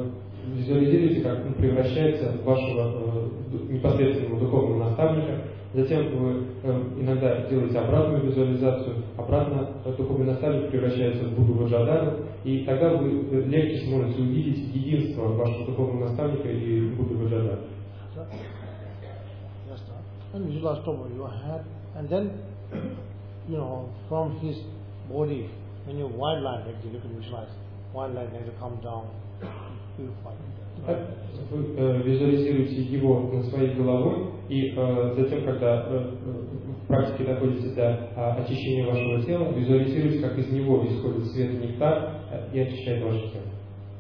визуализируйте, как он превращается в вашего э, непосредственного духовного наставника. Затем вы э, иногда делаете обратную визуализацию, обратно духовный наставник превращается в Будду Ваджадару, и тогда вы легче сможете увидеть единство вашего духовного наставника и Будды Ваджадара. And visualize top of your head, and then, you know, from his body, when your white light, actually, you can visualize white light and come down, purify. Вы э, визуализируете его над своей головой, и э, затем, когда э, в практике доходите до э, очищения вашего тела, визуализируйте, как из него исходит свет и нектар э, и очищает ваше тело.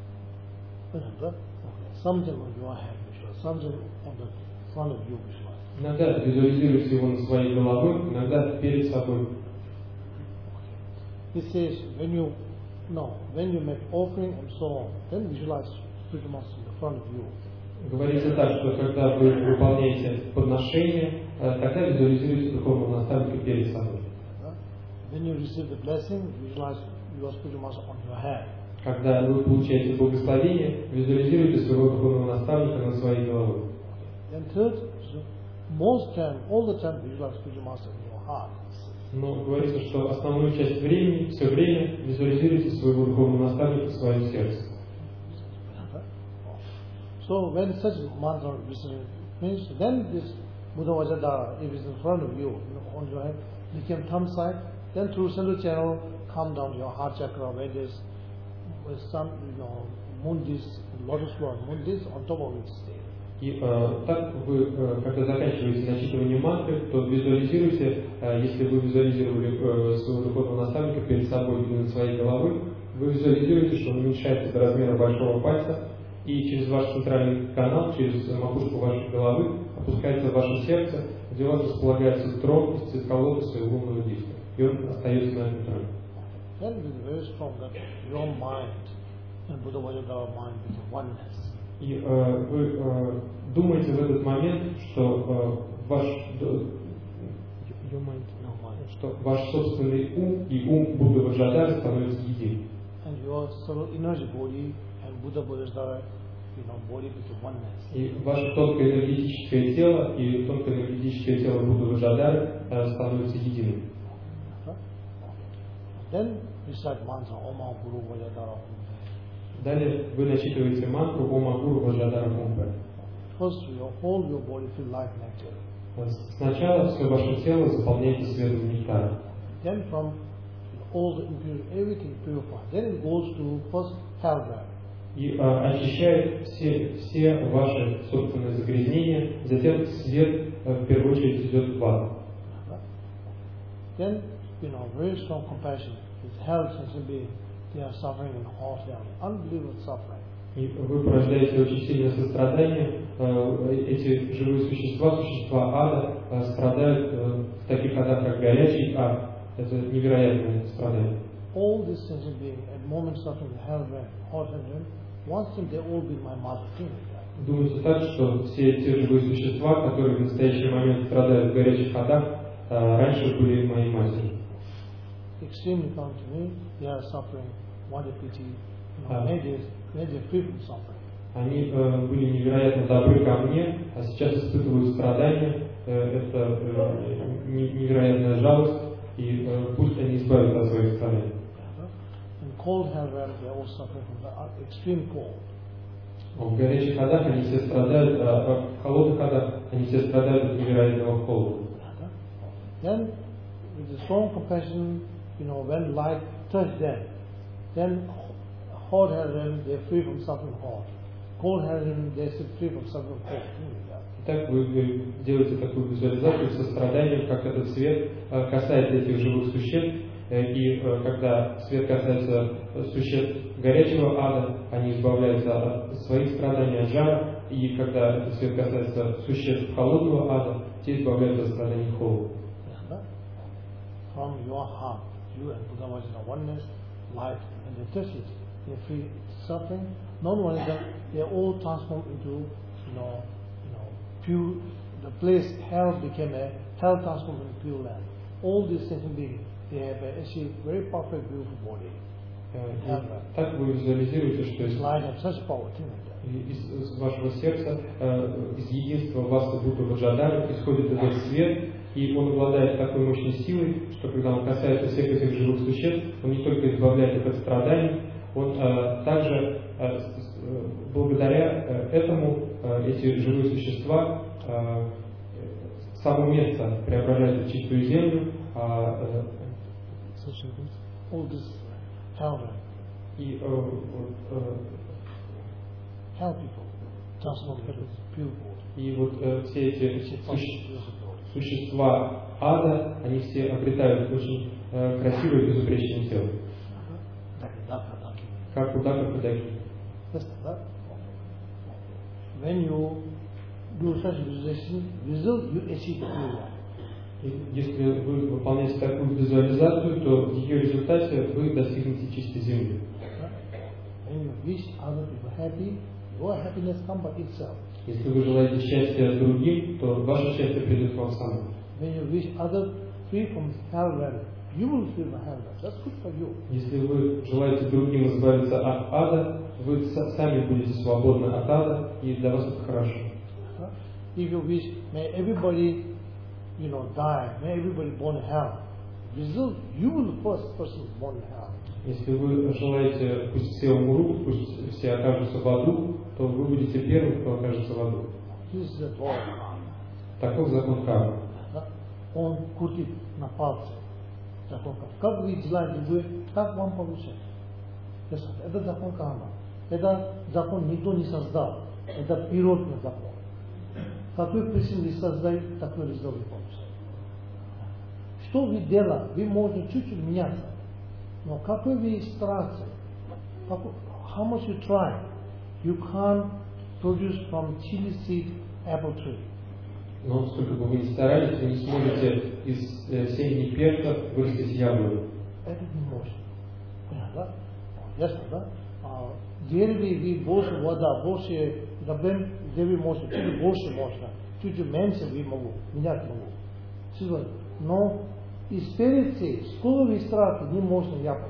Something on your head, visualize. Something on the front of you, visualize. Иногда визуализируйте его над своей головой, иногда перед собой. He says, when you, no, when you make offering and so on, then visualize spiritual master in front of you. Говорится так, что когда вы выполняете подношение, тогда визуализируйте духовного наставника перед собой. When you receive the blessing, visualize your spiritual master on your head. Когда вы получаете благословение, визуализируйте своего духовного наставника над своей головой. Then third, most time, all the time, visualize spiritual master in your heart. Но говорится, что основную часть времени, все время визуализируйте своего духовного наставника в своем сердце. So when such mantra means, then this Buddha Vajradhara, if it's in front of you, on your head, became thumb side, then through central channel, come down to your heart chakra, where there's where sun, you know, moon disc, lotus flower, moon disc, on top of it stay. И э, так вы, э, когда заканчиваете начитывание мантры, то визуализируйте, э, если вы визуализировали э, своего духовного наставника перед собой или над своей головой, вы визуализируете, что он уменьшается до размера большого пальца, и через ваш центральный канал, через макушку вашей головы, опускается в ваше сердце, где у вас располагается трон из цветка лотоса и лунного диска. И он остается на этом троне. Then it is very strong that your mind and Buddha Vajradhara mind become oneness. И э, вы э, думаете в этот момент, что э, ваш, your mind, что ваш собственный ум и ум Будды Ваджрадхары становятся единым. And your subtle energy body and Buddha Vajradhara, you know, body become oneness. И ваше тонкое энергетическое тело и тонкое энергетическое тело Будды Ваджрадхары э, становятся единым. Then recite mantra Om Guru Vajradhara. Далее вы начитываете мантру Ома Гуру Ваджрадхара Умпе. First, your whole your body feel like nectar. Сначала все ваше тело заполняйте светом нектара. Then from all the impurity, everything purified. Then it goes to first hellfire. И э, очищает все, все ваши собственные загрязнения, затем свет э, в первую очередь идет в ад. Then, you know, very strong compassion. It's hell sentient being. They are suffering in hot hell, unbelievable suffering. И вы порождаете очень сильное сострадание. Эти живые существа, существа ада, страдают в таких адах, как горячий ад. Это невероятное страдание. All these sentient beings at moment suffering in hell, hot hell, once in they all be my mother. Думайте так, что все те живые существа, которые в настоящий момент страдают в горячих адах, раньше были моей матерью. Extremely come to me, they are suffering, what a pity, you know, maybe, maybe free from suffering. Они э, были невероятно добры ко мне, а сейчас испытывают страдания. Э, это э, невероятная жалость, и э, пусть они избавятся от своих страданий. In cold hell, they all suffer from the extreme cold. В горячих адах они все страдают, а в холодных адах они все страдают от невероятного холода. Then, with the strong compassion, you know, when light touches them, then hot heaven, they are free from suffering hot. Cold heaven, they are free from suffering cold. Так вы, вы делаете такую визуализацию сострадания, как этот свет касается этих живых существ, и когда свет касается существ горячего ада, они избавляются от своих страданий, от жара, и когда этот свет касается существ холодного ада, те избавляются от страданий холода. From your heart, you and Buddha Vajradhara oneness, light, and they touch it, they free suffering. Not only that, they are all transformed into, you know, you know, pure. The place hell became a hell transformed into pure land. All these sentient beings, they have actually very perfect, beautiful body. Так вы визуализируете, что light has such power, thing like that. из, из вашего сердца, э, из единства вас как будто бы жадарит, исходит этот свет, и он обладает такой мощной силой, что когда он касается всех этих живых существ, он не только избавляет их от страданий, он э, также э, э, благодаря э, этому э, эти живые существа э, само место преображает в чистую землю, а, э, и э, э, и вот э, все эти суще, существа ада, они все обретают очень э, красивое и безупречное тело. Как у Дака Хадаки. When you do such visualization, result you achieve pure life. Если вы выполняете такую визуализацию, то в ее результате вы достигнете чистой земли. When you wish other people happy, your happiness comes by itself. Если вы желаете счастья другим, то ваше счастье придет к вам само. When you wish others free from hell, you will free from hell. That's good for you. Если вы желаете другим избавиться от ада, вы сами будете свободны от ада, и для вас это хорошо. If you wish, may everybody, you know, die, may everybody born in hell. Result, you will the first person born in hell. Если вы желаете, пусть все умрут, пусть все окажутся в аду, то вы будете первым, кто окажется в аду. This is the law. Таков закон кармы. Он крутит на пальце. Закон кармы. Как вы желаете, вы, так вам получится. Это закон кармы. Это закон никто не создал. Это природный закон. Какой причиной создает, такой результат получится. Что вы делаете, вы можете чуть-чуть меняться. Но какой вы стараетесь, how much you try, you can't produce from chili seed apple tree. Но сколько бы вы ни старались, вы не сможете из э, семени перца вырастить яблоку. Это не может. Понятно? Ясно, да? Деревья вы больше вода, больше добавим, деревья можно, чуть больше можно, чуть меньше вы могу, менять могу. Но из переца, сколько вы стараетесь, не можно яблоко.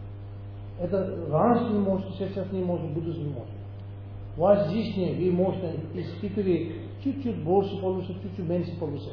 Это раньше не можно, сейчас не можно, будущее не можно. Ваш жизнь вы можете из четыре чуть-чуть больше получить, чуть-чуть меньше получить.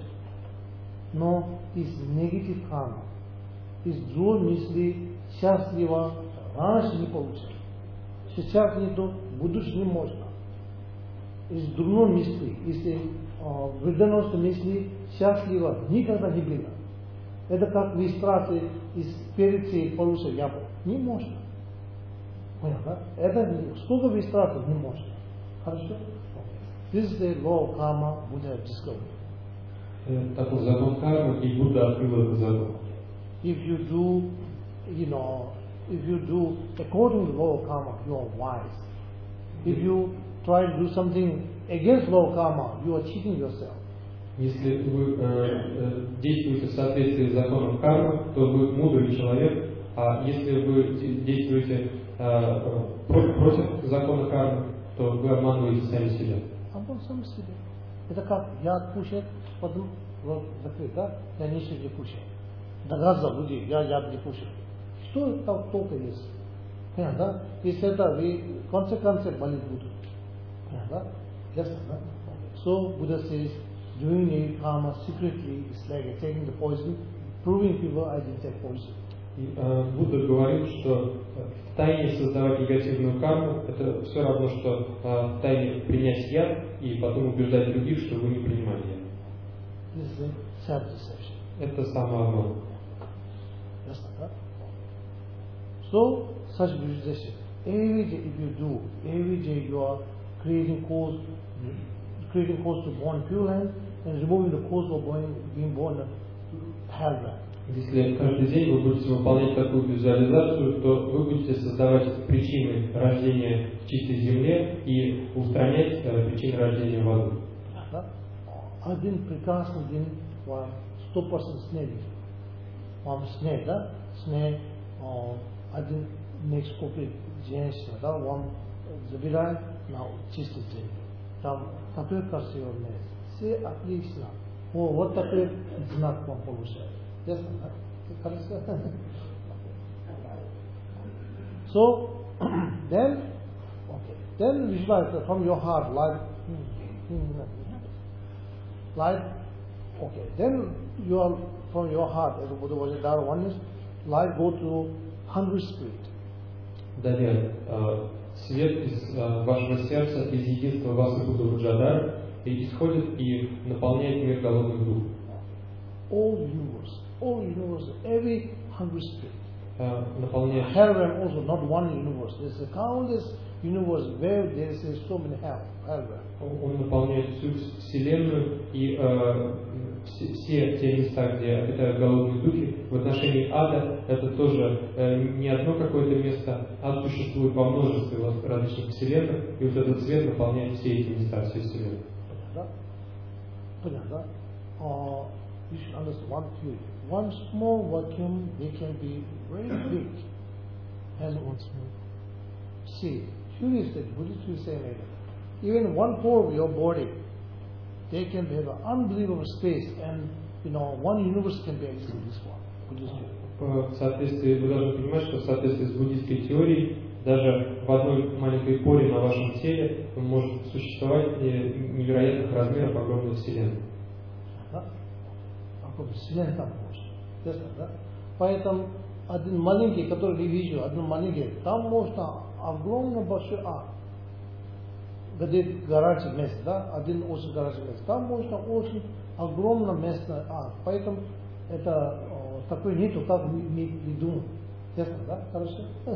Но из негатив кармы, из злой мысли счастливо раньше не получить. Сейчас не то, будущее не можно. Из дурной мысли, из э, вредоносной мысли счастливо никогда не было. Это как вы стараетесь из переца получить яблоко. Не можно. Понятно? Это сколько вы стараетесь, не можно. Хорошо? This is the law of karma Buddha discovered. Такой закон кармы, и Будда открыл этот закон. If you do, you know, if you do according to the law of karma, you are wise. If you try to do something against law of karma, you are cheating yourself. Если вы э, э, действуете в соответствии с законом кармы, то вы мудрый человек, а если вы действуете э, э, против, против закона кармы, то вы обманываете сами себя. Обман сами себя. Это как яд кушает, потом рот закрыт, да? Я ничего не кушаю. Доказал людей, я яд не кушаю. Что это только есть? Понятно, да? Если это вы в конце концов болеть будут. Понятно, да? Ясно, да? So Buddha says, doing a karma secretly is like taking the poison, proving people I didn't take poison. И, э, Будда говорит, что в тайне создавать негативную карму — это все равно, что э, в тайне принять яд и потом убеждать других, что вы не принимали яд. This is a self-deception. Это самообман. Ясно, да? So, such visualization, every day if you do, every day you are creating cause, creating cause to born pure land and removing the cause of born, being born in hell land. Если каждый день вы будете выполнять такую визуализацию, то вы будете создавать причины рождения в чистой земле и устранять э, причины рождения в аду. Один прекрасный день вам сто процентов снег. Вам снег, да? Снег, один next купит женщина, да? Вам забирает на чистой земле. Там такой красивый место. Все отлично. О, вот такой знак вам получает. Ясно, да? Хорошо. So, then, okay. Then visualize from your heart, light, light. Okay. Then you are from your heart, as Buddha was there. One is light go to hungry spirit. Далее, свет из вашего сердца, из единства вас и Будда Ваджрадхара, и исходит и наполняет мир голодных духов. All universe, all universe, every hungry spirit. Uh, наполняет. Hell realm also, not one universe. There's a countless universe where there is so many hell, hell realm. Он наполняет всю вселенную и uh, все, все те места, где обитают голодные духи. В отношении ада это тоже uh, не одно какое-то место. Ад существует во множестве различных вселенных, и вот этот свет наполняет все эти места, всю вселенную. Понятно? Uh, you should understand one theory. One small vacuum, they can be very big. And one small. See, curious that Buddhists will say later. Even one pore of your body, they can have an unbelievable space, and you know, one universe can be actually this one. Buddhist theory. В соответствии, вы должны понимать, что в соответствии с буддийской теорией, даже в одной маленькой поре на вашем теле может существовать невероятных размеров огромной вселенной. Вселенная там может. Ясно, да? Поэтому один маленький, который я вижу, один маленький, там можно огромно большой ад. Где горячее место, да? Один очень горячее место. Там можно очень огромное место ад. Поэтому это о, такое нету, как мы, мы, мы думаем. Ясно, да? Хорошо?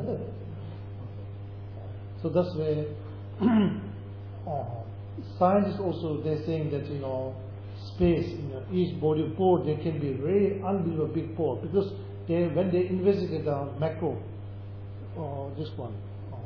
So that's why uh, scientists also they're saying that you know space in you know, each body pore there can be very unbelievable big pore because they when they investigate the macro uh, this one uh,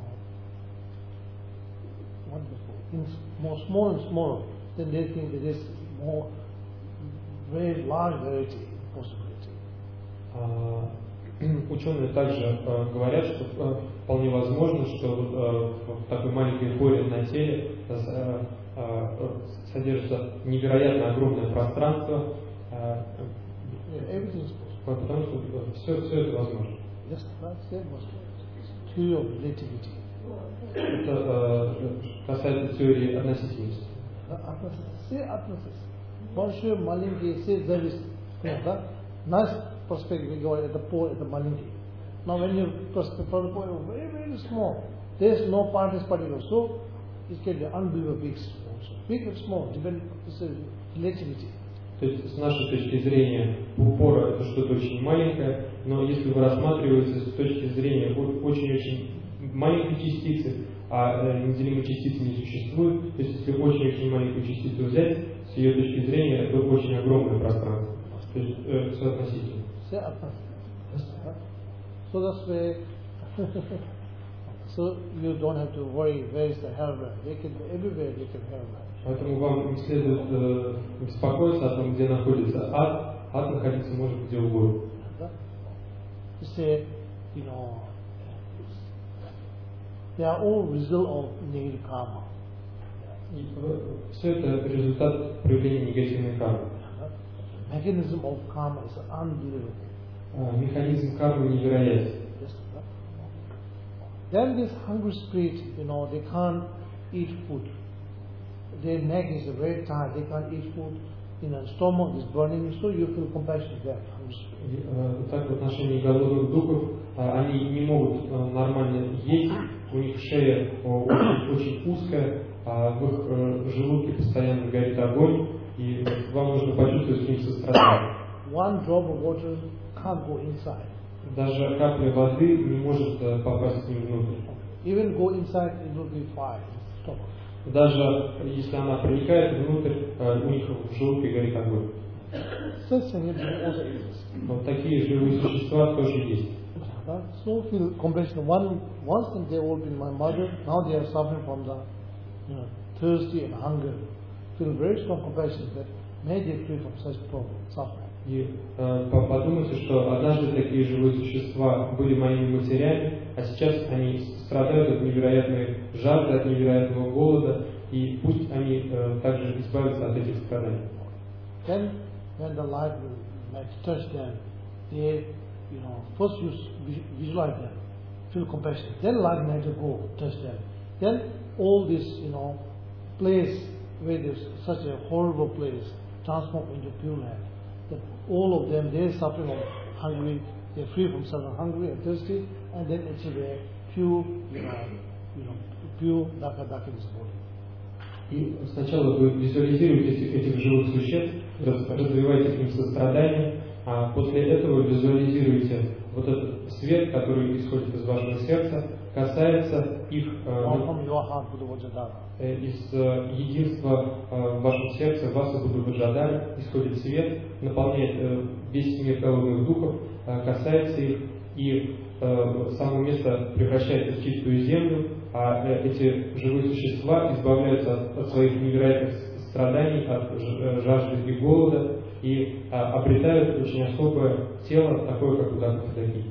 wonderful in more small and smaller then they think that there's more very large variety possibility. Uh, Ученые также uh, говорят, что uh, вполне возможно, что uh, в такой маленькой поре на теле uh, uh, содержится невероятно огромное пространство, uh, yeah, потому что uh, все, все это возможно. Yes, that's it. Theory of relativity. Это uh, касается теории относительности. Все относительность. Большой, маленький, все зависит. Да? Наш perspective говорит, это pore, это маленький. Now when you perspective is very, very small, there is no part is particular. So it can be unbelievable big also. Big and small, depending on relativity. То есть с нашей точки зрения упора это что-то очень маленькое, но если вы рассматриваете с точки зрения очень-очень маленькой частицы, а неделимой частицы не существует, то есть если очень-очень маленькую частицу взять, с ее точки зрения это очень огромное пространство. То есть э, все относительно. So that's why so you don't have to worry where is the hell realm. They can everywhere they can hell realm. Поэтому вам не следует э, беспокоиться о том, где находится ад. Ад находиться может где угодно. You say, you know, they are all result of negative karma. И, э, все это результат проявления негативной кармы. Mechanism of karma is unbelievable. Э, механизм кармы невероятен. Then this hungry spirit, you know, they can't eat food. Their neck is very tired, they can't eat food. You know, stomach is burning, so you feel compassion to them. Так в отношении голодных духов они не могут нормально есть, у них шея очень, очень узкая, а в их желудке постоянно горит огонь, и вам нужно почувствовать с ним сострадание. One drop of water can't go inside. Даже капля воды не может попасть к ним внутрь. Even go inside, it will be fire in the stomach. Даже если она проникает внутрь, у них в желудке горит огонь. Вот такие живые существа тоже есть. So feel compassion. One, once they all been my mother, now they are suffering from the you know, thirsty and hunger. Feel very strong compassion that may they free from such problem, suffering. И э, подумайте, что однажды такие живые существа были моими матерями, а сейчас они страдают от невероятной жажды, от невероятного голода, и пусть они э, также избавятся от этих страданий. Then, when the light will touch them, they, you know, first you visualize them, feel compassion. Then light may go touch them. Then all this, you know, place where there's such a horrible place transformed into pure land. That all of them, they're suffering from hunger, they're free from suffering hungry and thirsty, and then achieve a pure, you know, you know, pure daka daka in this body. И сначала вы визуализируете этих, этих живых существ, развиваете к ним сострадание, а после этого визуализируете вот этот свет, который исходит из вашего сердца, касается их э, из э, единства э, в вашем сердце, вас и буду Ваджадара, исходит свет, наполняет э, весь мир голубых духов, э, касается их, и э, само место превращается в чистую землю, а э, эти живые существа избавляются от, от своих невероятных страданий, от жажды и голода, и а, обретают очень особое тело, такое, как у Дака Фадаги.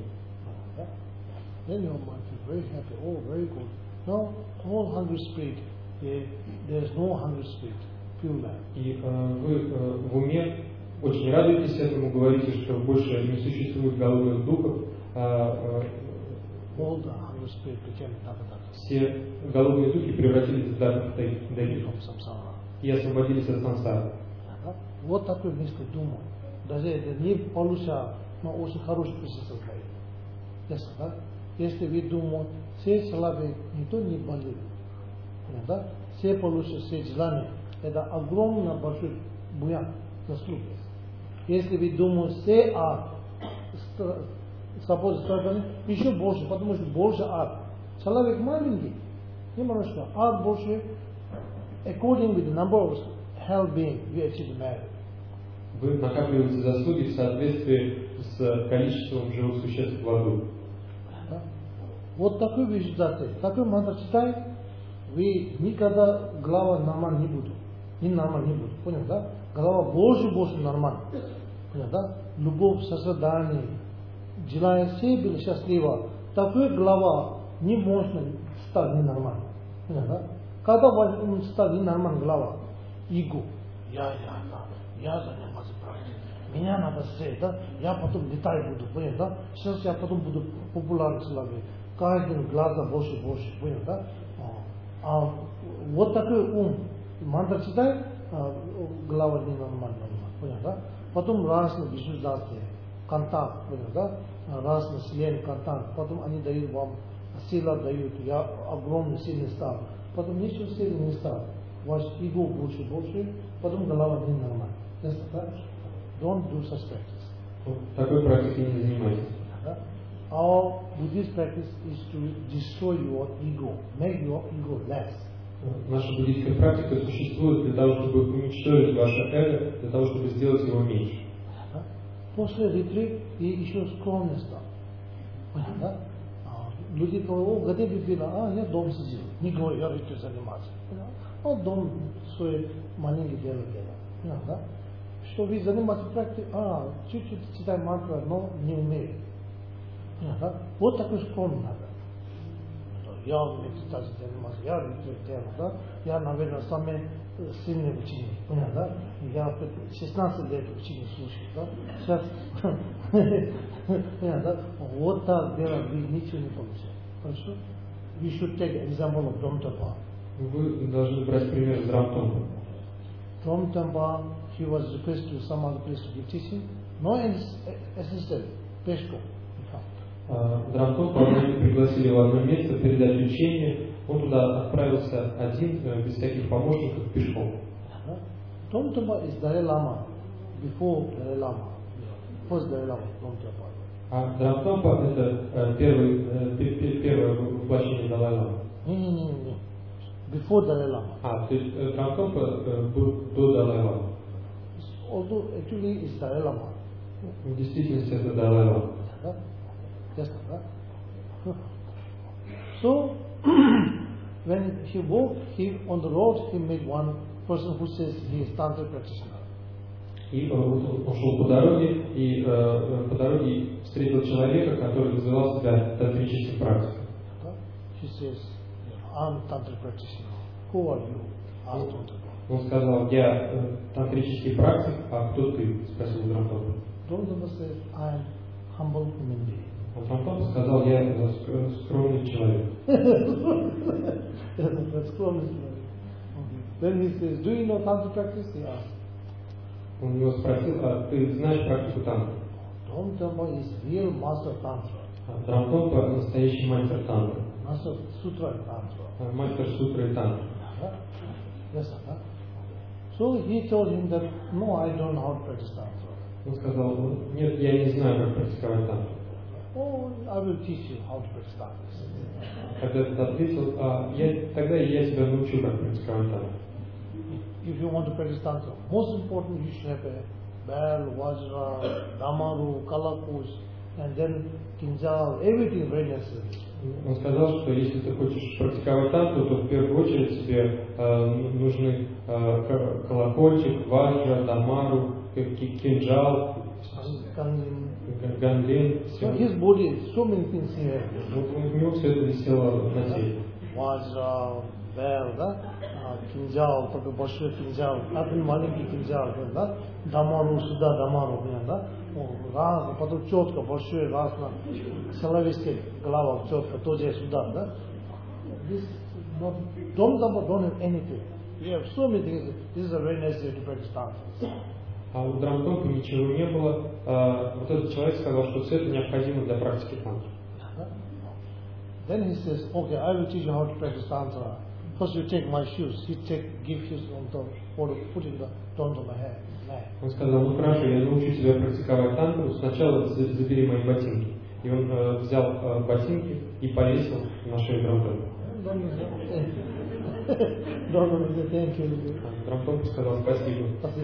Then your mind is very happy, oh, very good. No, all hungry spirit, there is no hungry spirit, pure land. И э, вы э, в уме очень радуетесь этому, говорите, что больше не существует голодных духов. Э, э, all the hungry spirit became Daka Daka. Все голодные духи превратились в Дака Фадаги и освободились от сансары. Вот такой мысли думаю. Даже это не получа, но очень хороший присутствие создает. Ясно, да? Если вы думаете, все человек никто не болит, да? Все получат все желания. Это огромный большой буян заслуг. Если вы думаете, все ад, свобода страдания, еще больше, потому что больше ад. Человек маленький, немножко, ад больше, according with the number of hell being, we achieve merit. Вы накапливаете заслуги в соответствии с количеством живых существ в аду. Да? Вот такой визуализация, такой мантра читай, вы никогда голова нормально не будет. Не нормально не будет. Понял, да? Голова больше больше нормально. Понял, да? Любовь, сострадание, желание все было счастливо. Такой голова не можно стать ненормально. Понял, да? Когда он стал ненормально голова, эго, я, я, я, я занимаюсь практикой, меня надо сделать, да? Я потом летать буду, понял, да? Сейчас я потом буду популярный человек, каждый день глаза больше больше, понял, да? А вот такой ум, мантра читай, голова ненормально, понял, да? Потом разные визуализации, контакт, понял, да? Разные слияния, контакт, потом они дают вам, сила дают, я огромный сильный стал. Потом ничего сильного не стал. Ваш эго больше, больше, потом голова не нормально. Don't do such practice. Такой практикой не занимайтесь. Our Buddhist practice is to destroy your ego, make your ego less. Наша буддийская практика существует для того, чтобы уничтожить ваше эго, для того, чтобы сделать его меньше. После ретрит и еще скромность стал. Понятно? Люди говорят, о, где бы было, а, я дом сидел, не говорю, я ретрит заниматься. А дом свой маленький дело делал. Да? Что вы занимаетесь практикой, а, чуть-чуть читай мантра, но не умею. Да? Вот такой скромный надо. Я медитацией занимался, я ретрит делал, да? Я, наверное, самый сильный ученик. Понятно, да? Я шестнадцать лет ученик слушаю, да? Сейчас, понятно, да? Вот так дело, вы ничего не получаете. Хорошо? You should take example of Dhamtapa. Вы должны брать пример из Рамтомпа. Dhamtapa, he was requested to some other place to give teaching. No assistant, Peshko. Рамтомпа пригласили в одно место передать учение. Он туда отправился один, без всяких помощников, пешком. Dhamtapa is Dalai Lama, before Dalai Lama. First Dalai Lama, Dhamtapa. А Рамтомпа это первый, первое воплощение Далай Ламы. Не, не, не, не. Before Dalai Lama. А, то есть Рамтомпа был до Далай Ламы. Although actually it's Dalai Lama. В действительности это Далай Лама. Yes, right? So, when he walked, he on the road, he met one person who says he is Tantra practitioner. И он шел по дороге, и э, по дороге встретил человека, который называл себя тантрическим практиком. He says, I'm Tantra practitioner. Who are you? Asked Dhamtapa. Он сказал, я э, тантрический практик, а кто ты? Спросил Дhamtapa. Dhamtapa said, I'm humble human being. Дhamtapa сказал, я скромный человек. That's close. Then he says, do you know tantra practice? He asked. Он его спросил, а ты знаешь практику тантры? Dhamma is real master tantra. Драмтомпа настоящий мастер тантры. Master sutra tantra. Мастер сутры и тантры. Yes, sir. So he told him that, no, I don't know how to practice tantra. Он сказал, нет, я не знаю, как практиковать тантру. Oh, I will teach you how to practice tantra. Когда этот ответил, а я, тогда я тебя научу, как практиковать тантру. If you want to practice tantra, most important you should have a bell, vajra, damaru, kalakush, and then kinjal, everything very necessary. Он сказал, что если ты хочешь практиковать тантру, то в первую очередь тебе э, нужны э, колокольчик, ваджра, дамару, кинжал, ганлин. So his body, so many things he had. У него все это висело на теле. Vajra, bell, да, кинжал, только большой кинжал, один маленький кинжал, да, дамару сюда, дамару, да, раз, потом четко, большой раз на человеческой голове, четко, тоже сюда, да. This, not, don't, don't have anything. We have so many things. This is a very necessary to practice tantra. А у Драмтомпа ничего не было. А, вот этот человек сказал, что все это необходимо для практики тантры. Then he says, okay, I will teach you how to practice tantra. First you take my shoes. He take, give shoes on top, or put in the front of my head. Он сказал, ну хорошо, я научу тебя практиковать тантру, сначала забери мои ботинки. И он э, взял э, ботинки и повесил на шею Драмтомпа. Драмтомп сказал спасибо.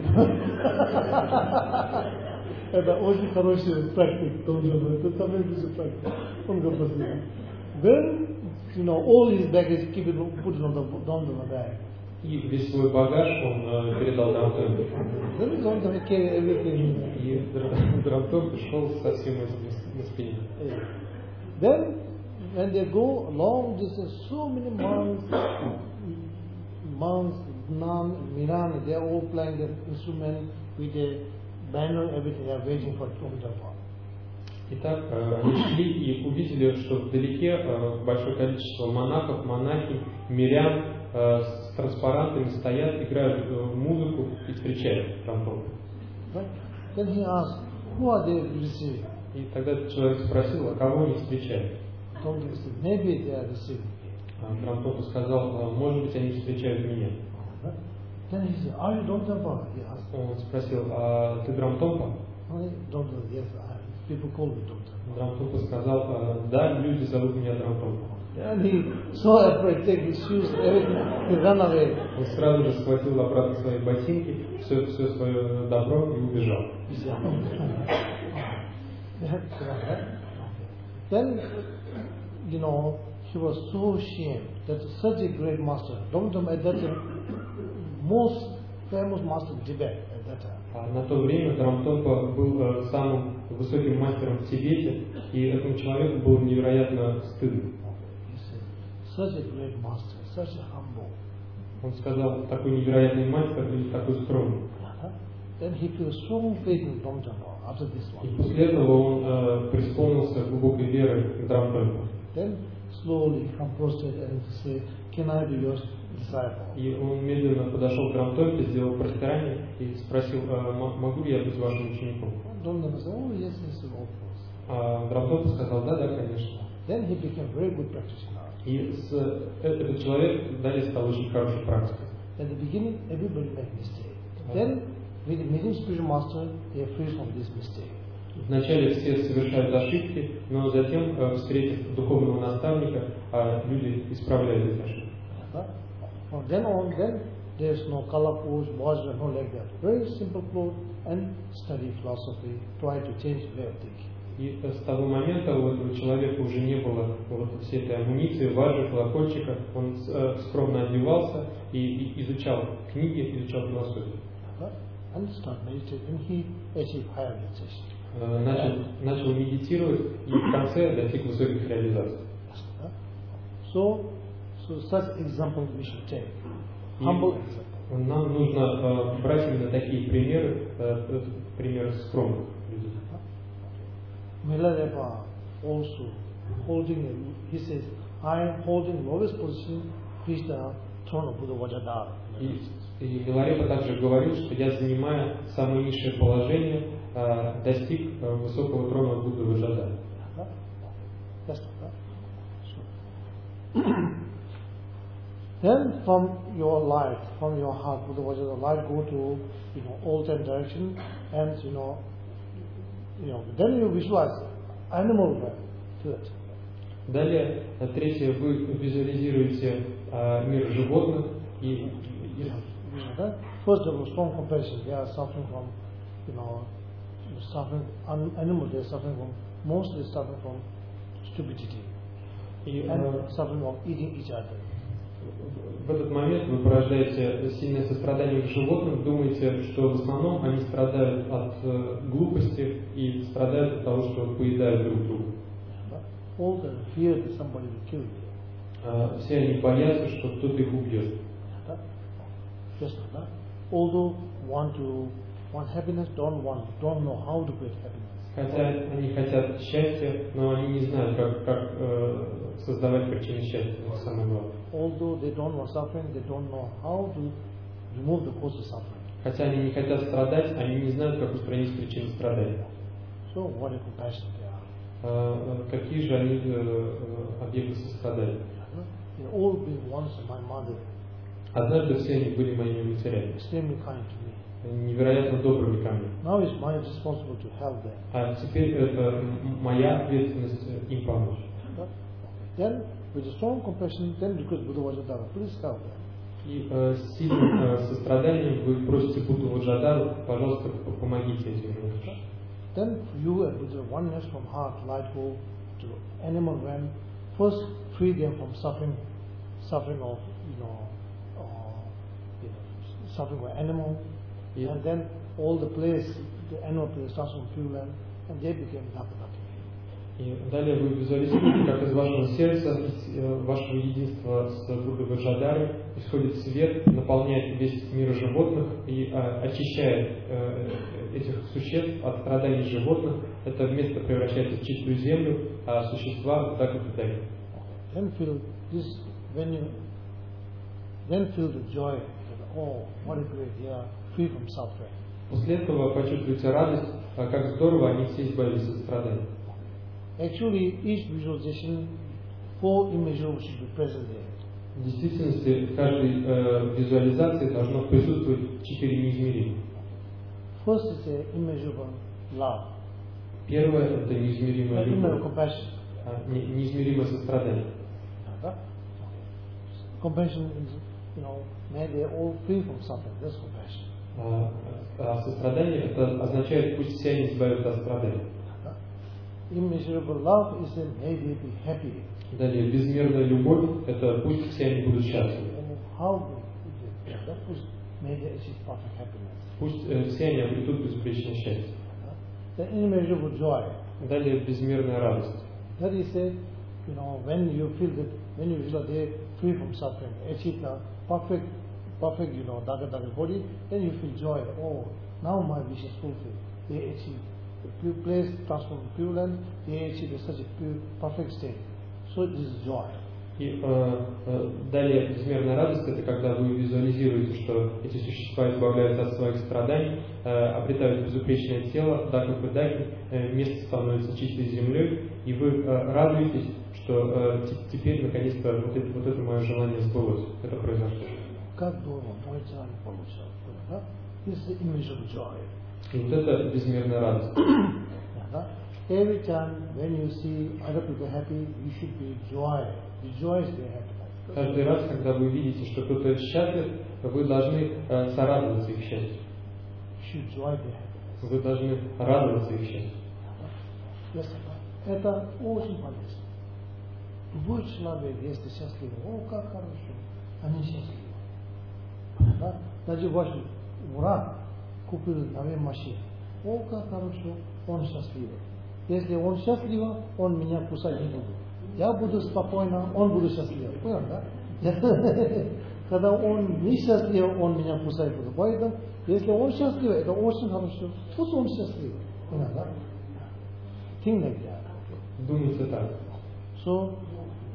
Это очень хороший практик. Это самый лучший практик. Он говорит спасибо. Then, you know, all his baggage, keep it, put it on the, down on the bag. И весь свой багаж он э, передал Драмтомпу. Then he's on the carry everything. И Драмтомп пришел со всем этим на спине. Then, when they go long distance, so many months, months, Nan, Miran, they are all playing the instrument with a banner, everything. They are waiting for Tumtapa. Итак, они шли и увидели, что вдалеке большое количество монахов, монахинь, мирян с транспарантами стоят, играют музыку и встречают Драмтомпа. Then he asked, who are they receiving? И тогда этот человек спросил, а кого они встречают? Maybe they are receiving. Драмтомпа сказал, может быть, они встречают меня. Then he said, are you Dhamtapa? He asked. Он спросил, а ты Драмтомпа? Dhamtapa, yes, people call me Dhamtapa. Драмтомпа сказал, да, люди зовут меня Драмтомпа. And he so afraid, take his shoes, everything, he ran away. Он сразу же схватил обратно свои ботинки, все, все свое добро и убежал. Then, you know, he was so ashamed that such a great master, Dhamtapa at that time, most famous master in Tibet at that time. А на то время Драмтомпа был э, самым высоким мастером в Тибете, и этому человеку было невероятно стыдно. Such a great master, such a humble. Он сказал, такой невероятный мастер и такой скромный. Then he feels strong faith in Dhamtapa after this one. И после этого он э, преисполнился глубокой верой к Драмтомпу. Then slowly come prostrate and say, can I be your disciple? И он медленно подошел к Драмтомпе, сделал простирание и спросил, могу ли я быть вашим учеником? Dhamtapa said, oh yes, yes, of course. А Драмтомпа сказал, да, да, конечно. Then he became very good practitioner. И с, этот человек далее стал очень хорошей практикой. At the beginning, everybody made mistake. Then, with meeting spiritual master, they are free from this mistake. Вначале все совершают ошибки, но затем, встретив духовного наставника, люди исправляют эти ошибки. From then on, then there is no color pose, vajra, no like that. Very simple clothes and study philosophy, try to change way of thinking. И с того момента у этого человека уже не было вот всей этой амуниции, ваджи, колокольчика. Он скромно одевался и, и изучал книги, изучал философию. Начал, начал медитировать и в конце достиг высоких реализаций. So, so such example we should take. Humble example. Нам нужно uh, брать именно такие примеры, uh, примеры скромных людей. Milarepa also holding, he says, I am holding lowest position reach the throne of Buddha Vajradhara. И, и Миларепа также говорил, что я, занимая самое низшее положение, э, достиг э, высокого трона Будды Ваджрадхары. That's right. So, then from your life, from your heart, Buddha Vajradhara, life go to, you know, all ten direction, and you know, you know, then you visualize animal world first. Далее, третье, вы визуализируете э, мир животных и, и first there was strong compassion. They are suffering from, you know, suffering. Animals they are suffering from, mostly suffering from stupidity и, and э, suffering from eating each other. В этот момент вы порождаете сильное сострадание к животным, думаете, что в основном они страдают от э, глупости и страдают от того, что поедают друг друга. All the fear that somebody will kill you. Uh, все они боятся, что кто-то их убьет. Yes, although want to want happiness, don't want, don't know how to create happiness. Хотя они хотят счастья, но они не знают, как, как э, создавать причины счастья. Это самое главное. Although they don't want suffering, they don't know how to remove the cause of suffering. Хотя они не хотят страдать, они не знают, как устранить причины страдания. So what a compassion they are. Uh, какие же они uh, объекты сострадания? They all been once my mother. Однажды все они были моими матерями. Extremely kind to me. Невероятно добрыми ко мне. Now it's my responsibility to help them. А теперь это моя ответственность им помочь. Then, with a strong compassion, then because Buddha Vajradhara, please help them. И э, с сильным э, состраданием вы просите Будду Ваджрадхару, пожалуйста, помогите этим людям. Then you and with the oneness from heart, light go to animal realm. First, free them from suffering, suffering of you know, uh, you know suffering of animal, yeah. And then all the place, the animal place starts from pure land, and they became Dhapatati. И далее вы визуализируете, как из вашего сердца, из вашего единства с Буддой Ваджрадхарой исходит свет, наполняет весь мир животных и а, очищает а, этих существ от страданий животных. Это место превращается в чистую землю, а существа так и питают. Then feel this when you then feel the joy that oh what a great they are free from suffering. После этого почувствуйте радость, как здорово они все избавились от страданий. Actually, each visualization, four images should be present there. В действительности, в каждой э, визуализации должно присутствовать четыре неизмеримых. First is the immeasurable love. Первое – это неизмеримая любовь, compassion. А, не, неизмеримое сострадание. Compassion is, you know, may they all free from suffering. That's compassion. А, а сострадание это означает, пусть все они избавятся от страданий. Immeasurable love is that may they be happy. Далее, безмерная любовь – это пусть все они будут счастливы. How pусть may they achieve perfect happiness. Пусть э, все они обретут безупречное счастье. The immeasurable joy. Далее, безмерная радость. That is a, you know, when you feel that when you feel that they free from suffering, achieve the perfect, perfect, you know, daga daga body, then you feel joy. Oh, now my wish is fulfilled. They achieve. The pure place transformed to pure land, they achieve such a pure, perfect state. So this is joy. И э, э, далее безмерная радость – это когда вы визуализируете, что эти существа избавляются от своих страданий, э, обретают безупречное тело, дака бедаки, э, место становится чистой землей, и вы э, радуетесь, что э, т- теперь наконец-то вот это, вот это мое желание сбылось, это произошло. Как здорово, мое желание получилось. Да? This is the image of joy. И вот это безмерная радость. Every time when you see other people happy, you should be joy. Rejoice their happiness. Каждый раз, когда вы видите, что кто-то счастлив, вы должны э, сорадоваться их счастью. Should joy their happiness. Вы должны радоваться их счастью. Yes, это очень полезно. Любой человек, если счастливый, о, как хорошо, они счастливы. Да? Даже ваш враг купил новую машину. О, как хорошо, он счастливый. Если он счастлив, он меня кусать не будет. Я буду спокойно, он будет счастлив. Понял, да? Когда он не счастлив, он меня кусать будет. Поэтому, если он счастлив, это очень хорошо. Пусть он счастлив. Понял, да? Think like that. Думайте так. So,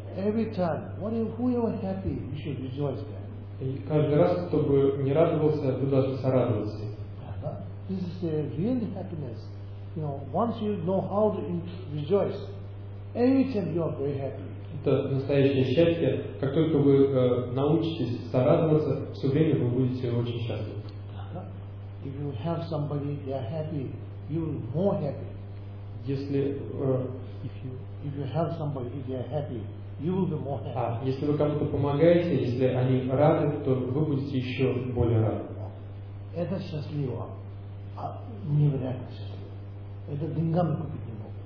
Every time, whatever, whoever happy, you should rejoice there. И каждый раз, кто бы не радовался, вы должны сорадоваться. This is a real happiness. You know, once you know how to rejoice, every time you are very happy. Это настоящее счастье. Как только вы э, научитесь сорадоваться, все время вы будете очень счастливы. If you have somebody, they are happy, you will be more happy. Если э, if you if you have somebody, if they are happy, you will be more happy. А если вы кому-то помогаете, если они рады, то вы будете еще более рады. Это счастливо, а невероятно счастливо. Это деньгами купить не могу.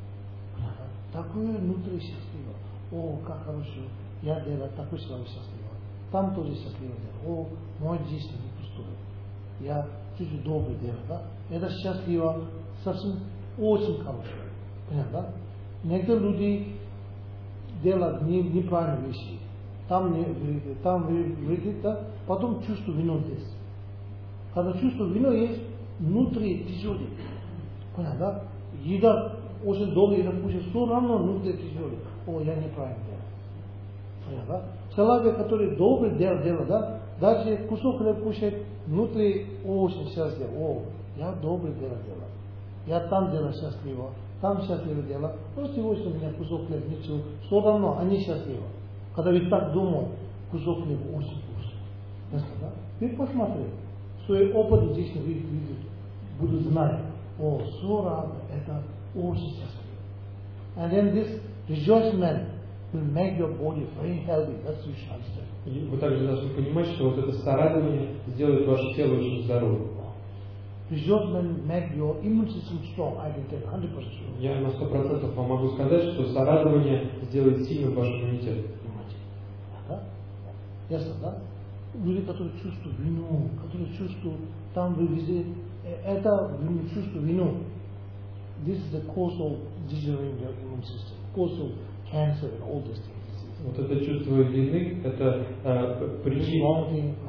Такое внутри счастливо. О, как хорошо. Я делаю такой славу счастливо. Там тоже счастливо делаю. О, мой жизнь не пустой. Я чуть-чуть добрый делаю, да? Это счастливо совсем очень хорошее. Понятно, да? Некоторые люди делают не, неправильные вещи. Там, не, там вредит, да? Потом чувство вины есть. Когда чувство вины есть, внутри тяжелее. Понятно, да? Еда очень долго еда кушает, все равно внутри тяжелее. О, я неправильно делаю. Понятно, да? Человек, который добрый делает, делает, да? Даже кусок хлеба кушает, внутри очень счастлив. О, я добрый дело делаю. Я там делаю счастливо, там счастливо делаю. Просто его, что у меня кусок хлеба, ничего. Все равно они счастливы. Когда вы так думаете, кусок хлеба очень вкусный. Ясно, да? Вы посмотрите. Свой опыт жизни вы видите, будут знать. О, все равно это очень счастливо. And then this rejoicement will make your body very healthy. That's what you should understand. И вы также должны понимать, что вот это сорадование сделает ваше тело очень здоровым. Rejoicement make your immune system strong. I can tell one hundred percent sure. Я на сто процентов вам могу сказать, что сорадование сделает сильным ваш иммунитет. Да? Ясно, да? Люди, которые чувствуют вину, которые чувствуют, там вы везде, это чувство вину. This is the cause of deteriorating your immune system, cause of cancer and all these things. Вот это чувство вины, это э, причина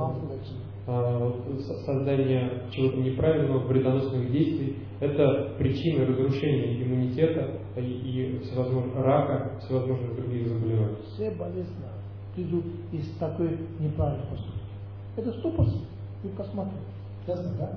э, создания чего-то неправильного, вредоносных действий, это причина разрушения иммунитета и, и всевозможных рака, всевозможных других заболеваний. Все болезни придут из такой неправильной поступки. Это сто процентов. Вы посмотрите. Ясно, да?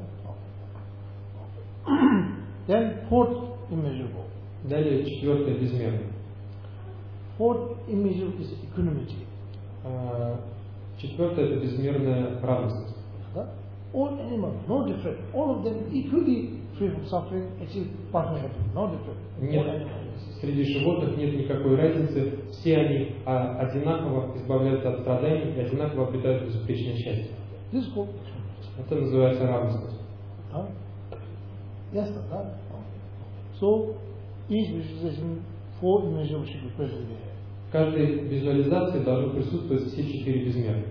Then fourth immeasurable. Далее четвертое безмерное. Fourth immeasurable is equanimity. Четвертое это безмерная радость. All animals, no different. All of them equally free from suffering, achieve perfect happiness. No different. Нет, среди животных нет никакой разницы. Все они а, одинаково избавляются от страданий и одинаково обретают безупречное счастье. This is called это называется радость. Huh? Yes, that. So each visualization, four immeasurables should be present there. В каждой визуализации должны присутствовать все четыре безмера.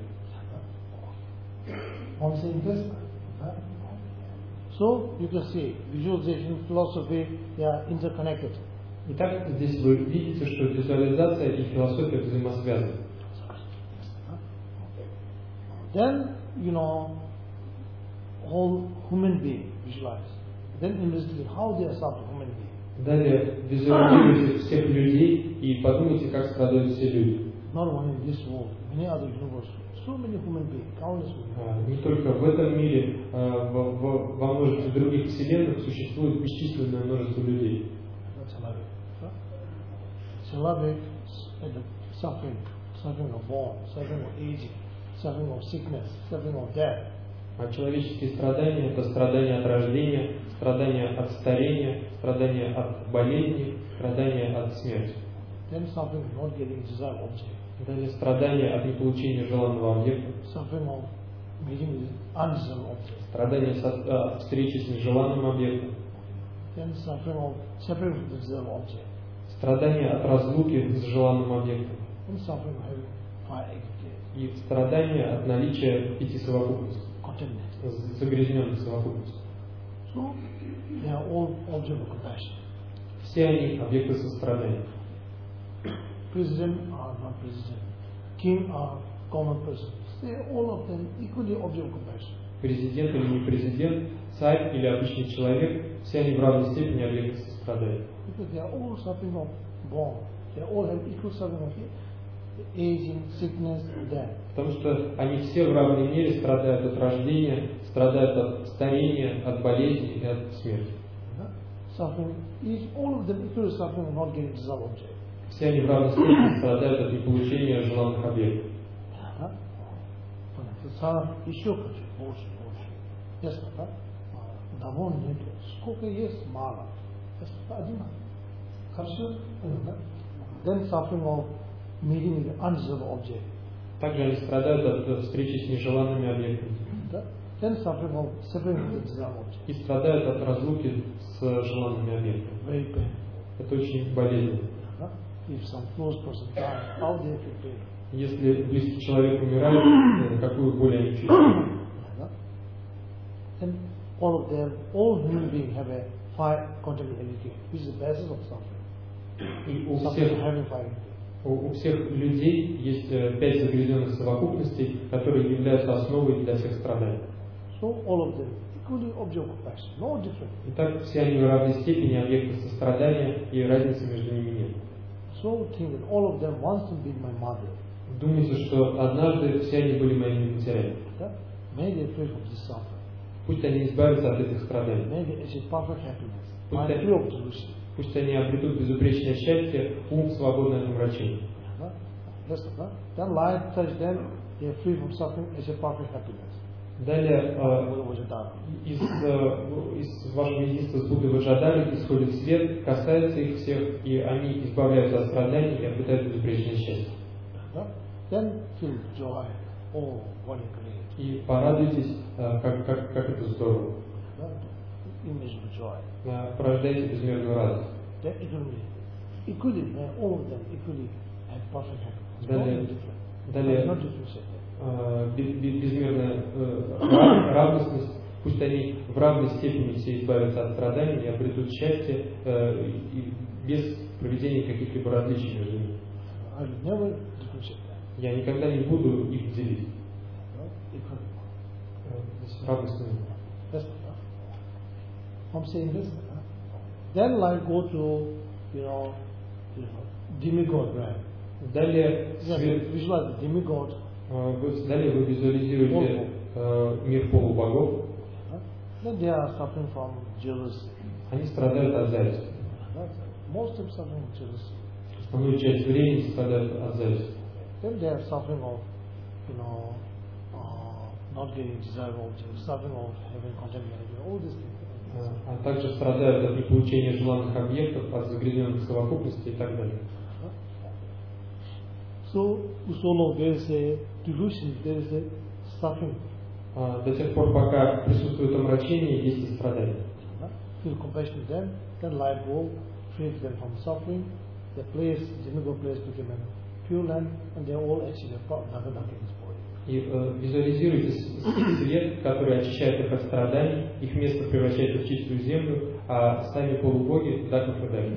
On saying this, so you can see visualization, philosophy, they are interconnected. Итак, здесь вы видите, что визуализация и философия взаимосвязаны. Then, you know, whole human being visualize. Then investigate how they are suffering human being. Далее визуализируйте всех людей и подумайте, как страдают все люди. Not only in this world, many other universes. So many human beings, countless human beings. Не только в этом мире, во множестве других вселенных существует бесчисленное множество людей. Человек suffering, suffering of born, suffering of aging, suffering of sickness, suffering of death. А человеческие страдания – это страдания от рождения, страдания от старения, страдания от болезни, страдания от смерти. Then suffering of not getting desired object. Далее страдания от неполучения желанного объекта. Suffering of meeting undesired object. Страдания от встречи с нежеланным объектом. Then suffering of separating from the desired object. Страдания от разлуки с желанным объектом. And suffering of having five aggregates. И страдания от наличия пяти совокупностей. Загрязненных совокупностей. So, they are all object of compassion. Все они объекты сострадания. President or not president, king or common person, they all of them equally object of compassion. Президент или не президент, царь или обычный человек, все они в равной степени объекты сострадания. Because they are all suffering of born, they all have equal suffering of aging, sickness, death. Потому что они все в равной мере страдают от рождения, страдают от старения, от болезней и от смерти. Suffering, each, all of them equally suffering of not getting desired object. Все они в равной степени страдают от неполучения желанных объектов. Еще хочу, больше, больше. Ясно, да? Давно нету. Сколько есть, мало. Один. Хорошо? Then suffering of meeting the undesirable object. Также они страдают от встречи с нежеланными объектами. Then suffering of separating the desirable object. И страдают от разлуки с желанными объектами. Very painful. Это очень болезненно. If some close person dies, how they feel pain? Если близкий человек умирает, какую боль они чувствуют? And all of them, all human beings have a five contemplative energy, which is the basis of suffering. И у Suffering всех, having five energy. у, у всех людей есть пять загрязненных совокупностей, которые являются основой для всех страданий. So all of them equally object of passion, no different. Итак, все они в равной степени объекты сострадания, и разницы между ними нет. So think that all of them wants to be my mother. Думайте, что однажды все они были моими матерями. May they free from this suffering. Пусть они избавятся от этих страданий. May they achieve perfect happiness. Пусть Mind они, free of delusion. пусть они обретут безупречное счастье, ум свободное от омрачения. Then life touch them, they are free from suffering, achieve perfect happiness. Далее э, из, э, из вашего единства с Буддой Ваджрадхари исходит свет, касается их всех, и они избавляются от страданий и обретают безупречное счастье. Then feel joy. Oh, what a great. И порадуйтесь, э, как, как, как это здорово. Immeasurable joy. Э, порождайте безмерную радость. Then equally, equally, all of them equally have perfect happiness. Далее, Not different. далее Not different. безмерная э, радостность, пусть они в равной степени все избавятся от страданий и обретут счастье э, и без проведения каких-либо различий между ними. Я никогда не буду их делить. Равностью. I'm saying this. Then like go to, you know, you know demigod, right? Далее, visualize the demigod. Далее вы визуализируете э, мир полубогов. They are suffering from jealousy. Они страдают от зависти. Most of them suffering from jealousy. Основную часть времени страдают от зависти. Then they are suffering of, you know, uh, not getting desirable objects, suffering of having contaminated, all these things. А также страдают от неполучения желанных объектов, от загрязненных совокупностей и так далее. So, so long there is a delusion, there is a suffering. До тех пор, пока присутствует омрачение, есть и страдания. Feel compassion to them, then life will free them from suffering. The place, demigod place became a pure land, and they all actually Bhagavan in this body. И э, визуализируйте свет, который очищает их от страданий, их место превращается в чистую землю, а сами полубоги так и продают.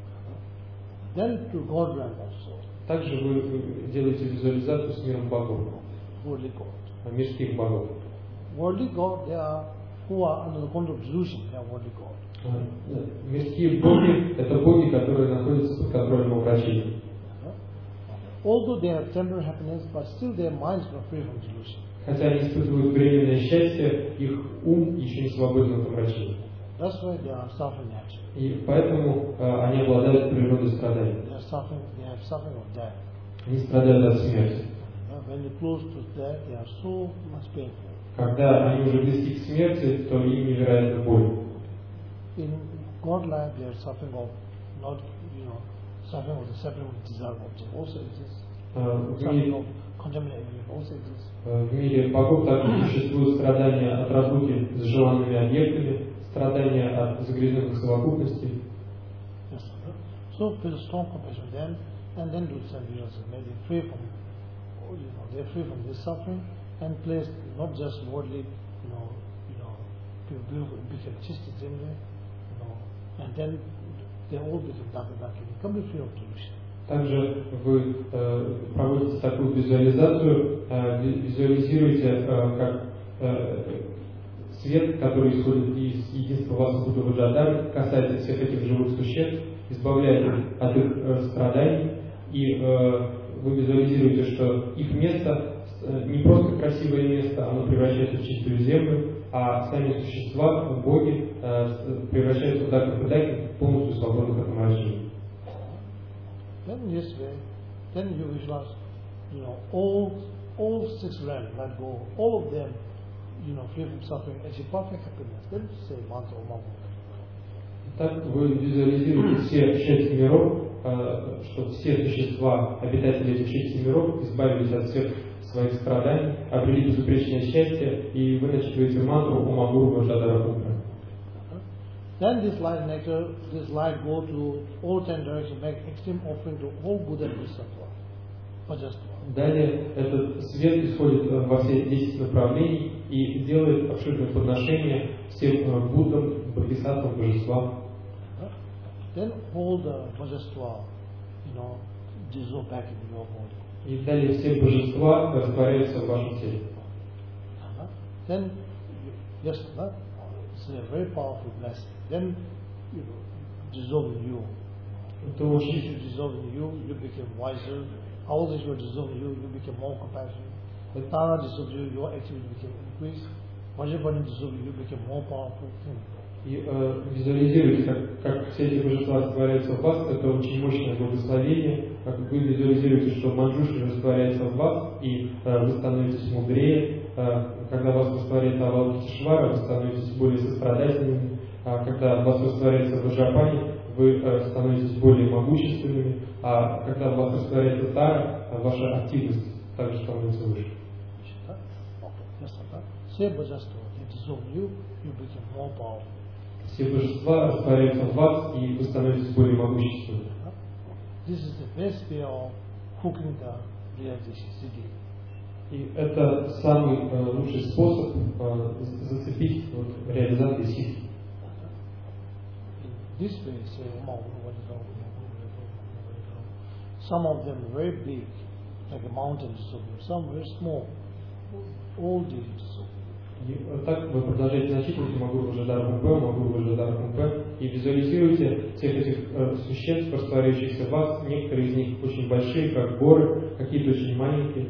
Then to God realm also. Также вы делаете визуализацию с миром богов, Worldly God. мирских богов. Worldly God, they are who are under the control of delusion. They are worldly God. Мирские боги – это боги, которые находятся под контролем омрачения. Although they have temporary happiness, but still their minds are free from delusion. Хотя они испытывают временное счастье, их ум еще не свободен от омрачения. That's why they are suffering actually. И поэтому э, они обладают природой страданий. They are suffering. They have suffering of death. Они страдают от смерти. When they close to death, they are so much painful. Когда они уже близки к смерти, то им невероятно больно. In God life, they are suffering of not, you know, suffering of the suffering of desirable object also exists. Uh, suffering of contaminated also exists. В мире богов также существуют страдания от разлуки с желанными объектами, страдания от загрязненных совокупностей. Yes, so feel strong compassion then, and then do some realization. Maybe free from, you know, they are free from this suffering, and place not just worldly, you know, you know, to become chista земли, you know, and then they all become darker, darker, completely free of delusion. Также вы э, проводите такую визуализацию, э, визуализируете, э, как э, свет, который исходит из единства вас Будда Ваджрадхари, касается всех этих живых существ, избавляет их от их э, страданий и э, вы визуализируете, что их место не просто красивое место, оно превращается в чистую землю, а сами существа, боги, превращаются в Дака Хадаки, полностью свободных от омрачений. Then this way, then you visualize, you know, all all six realms, let go, all of them, you know, free from suffering, as a perfect happiness. Then say mantra Om Mani. Так вы визуализируете все шесть миров, что все существа, обитатели этих шести миров, избавились от всех своих страданий, обрели безупречное счастье, и вы начитываете мантру Om Guru Vajradhara Putra. Then this light nectar, this light go to all ten directions, make extreme offering to all Buddha Bodhisattva, Vajrasattva. Далее этот свет исходит во все десять направлений и делает обширное подношение всем Буддам, Бодхисаттвам, божествам. Then all the Vajrasattva, you know, dissolve back in your body. И далее все божества растворяются в вашем теле. Then, yes, it's a very powerful blessing. Then, you know, dissolve in you. Это очень... If you dissolve in you, you become wiser. All this will dissolve in you, you become more compassionate. When Tara dissolves you, your activity become increased. Vajrapani dissolves you, you become more powerful. И э, визуализируйте, как, как все эти божества растворяются в вас, это очень мощное благословение. Как вы визуализируете, что Манджушри растворяется в вас, и э, вы становитесь мудрее. Э, когда вас растворяется Авалокитешвара, вы становитесь более сострадательными. А когда вас растворяется Ваджрапани, вы э, становитесь более могущественными. А когда вас растворяется Тара, ваша активность также становится выше. Все божества, they dissolve you, you become more powerful. Все божества растворяются в вас, и вы становитесь более могущественными. This is the best way of hooking the realization city. И это самый э, лучший способ э, зацепить вот, реализацию сити. This way, say, some of them very big, like a mountain, some very small, all these. И вот так вы продолжаете начитывать Магуру Ваджрадхара Кумпе, Магуру Ваджрадхара Кумпе, и визуализируете всех этих э, существ, растворяющихся в вас. Некоторые из них очень большие, как горы, какие-то очень маленькие.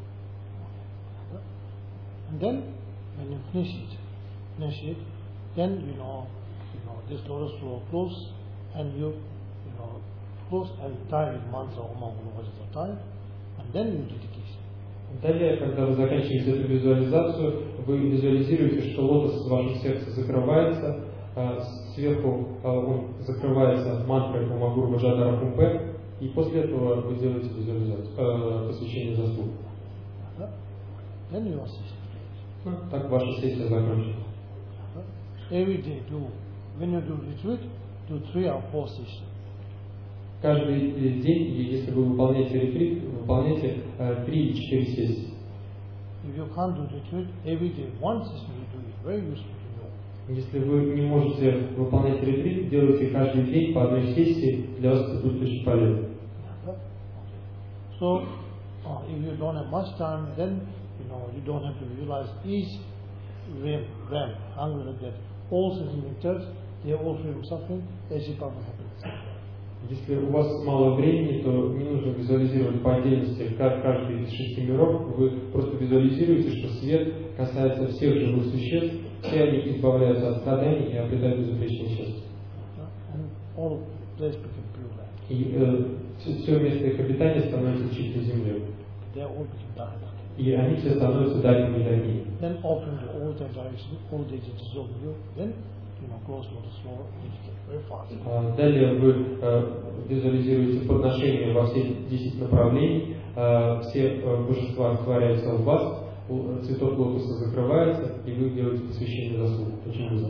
And then, when you finish it, finish it, then you know, you know, this lotus flower close, and you, you know, close and tie with mantra Om Guru Vajradhara, and then you dedication. Далее, когда вы заканчиваете эту визуализацию, вы визуализируете, что лотос в вашем сердце закрывается, сверху он закрывается мантрой Om Guru Vajradhara Kумпе, и после этого вы делаете визуализацию, посвящение заслуг. Ну, так ваша сессия закончится. Every day do, when you do retreat, do three or four sessions. Каждый день, если вы выполняете ретрит, выполняйте три или четыре сессии. If you can't do retreat, every day one session you do is very useful to know. Если вы не можете выполнять ретрит, делайте каждый день по одной сессии, для вас это будет очень полезно. So, uh, if you don't have much time, then you know you don't have to visualize each realm, realm, hungry like that. All sitting in church, they are all free from suffering, as if perfect happiness. Если у вас мало времени, то не нужно визуализировать по отдельности каждый из шести миров. Вы просто визуализируете, что свет касается всех живых существ, все они избавляются от страданий и обретают безупречное счастье. И э, все, все место их обитания становится чистой землей. И они все становятся дальними дальними. Далее вы э, визуализируете подношение во все десять направлений, э, все э, божества растворяются в вас, цветок лотоса закрывается, и вы делаете посвящение заслуг. Очень быстро.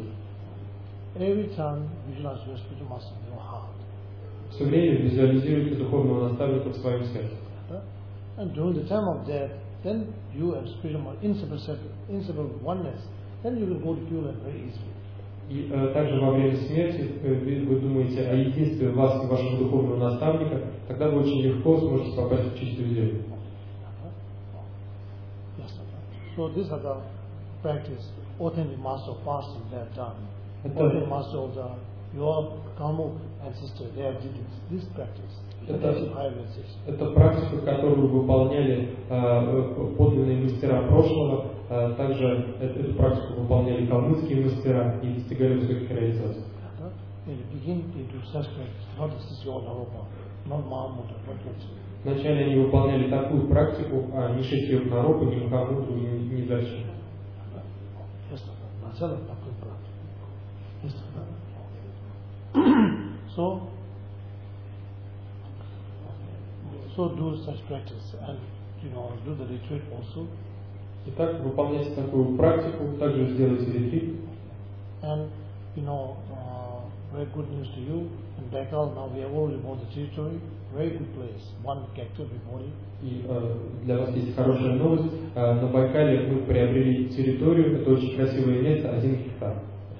Все время визуализируйте духовного наставника в своем сердце. And during the time of death, then you have spiritual inseparable, inseparable oneness. Then you will go to Pure Land very easily. И э, также во время смерти э, вы, вы думаете о единстве вас и вашего духовного наставника, тогда вы очень легко сможете попасть в чистую землю. So these are the practice. Authentic master of fasting they have done. Authentic master of the your Kalmuk ancestors, they have did this practice. Это, это практика, которую выполняли э, подлинные мастера прошлого, э, также эту, эту практику выполняли калмыцкие мастера и достигали высоких реализаций. Вначале они выполняли такую практику, а не шесть йог Наропа, ни Махамудру, ни, ни дальше. So, so do such practice and you know do the retreat also. Итак, выполняйте такую практику, также сделайте ретрит. And you know, uh, very good news to you. In Baikal now we have already bought the territory. Very good place. One hectare everybody. И э, для вас есть хорошая новость. Э, на Байкале мы приобрели территорию. Это очень красивое место, один гектар.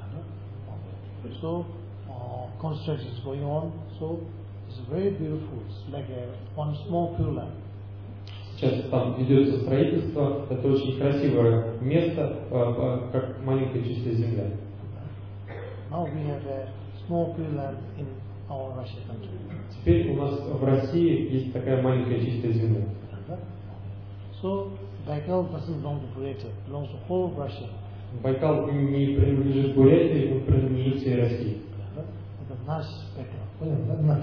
So construction is going on, so it's very beautiful. It's like a one small pure land. Сейчас там ведется строительство. Это очень красивое место, как маленькая чистая земля. Now we have a small pure land in our Russian country. Теперь у нас в России есть такая маленькая чистая земля. So Baikal doesn't belong to Buryatia, it belongs to whole Russia. Байкал не принадлежит Бурятии, он принадлежит всей России. Nаш Baikal.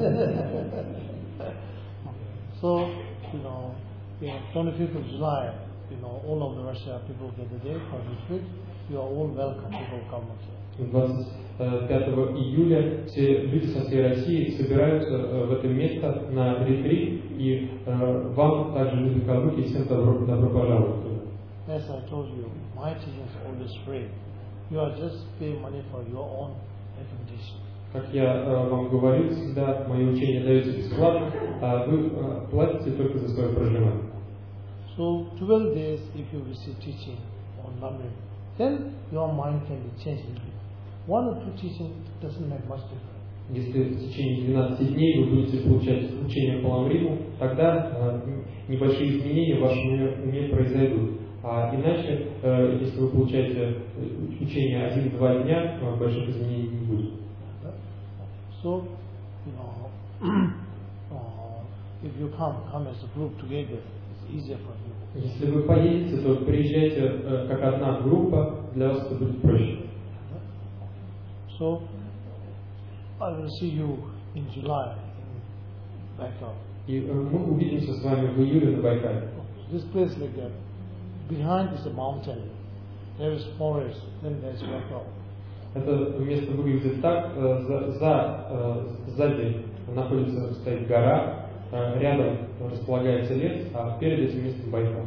So, you know, on twenty-fifth of July, you know, all over Russia people get the day for retreat. You are all welcome. People come here. двадцать пятого июля все люди со всей России собираются в это место на ретрит, и вам также, люди Калмыки, всем добро, добро пожаловать. As I told you, my teaching is always free. You are just pay money for your own accommodation. Как я вам говорил, всегда мое учение дается бесплатно, а вы платите только за свое проживание. So twelve days, if you receive teaching on Lamrim, then your mind can be changed. One or two teaching doesn't make much difference. Если в течение двенадцати дней вы будете получать учение по Ламриму, тогда э, небольшие изменения в вашем уме произойдут. А иначе, э, если вы получаете учение один-два дня, э, больших изменений не будет. So, you know, uh, if you come, come as a group together, it's easier for you. Если вы поедете, то приезжайте э, как одна группа, для вас это будет проще. So, I will see you in July in Baikal. И э, мы увидимся с вами в июле на Байкале. This place like that. Behind is a mountain. There is forest. Then there is Baikal. Это место выглядит так. э, За, за, э, сзади находится, стоит гора, э, рядом располагается лес, а перед этим местом Байкал.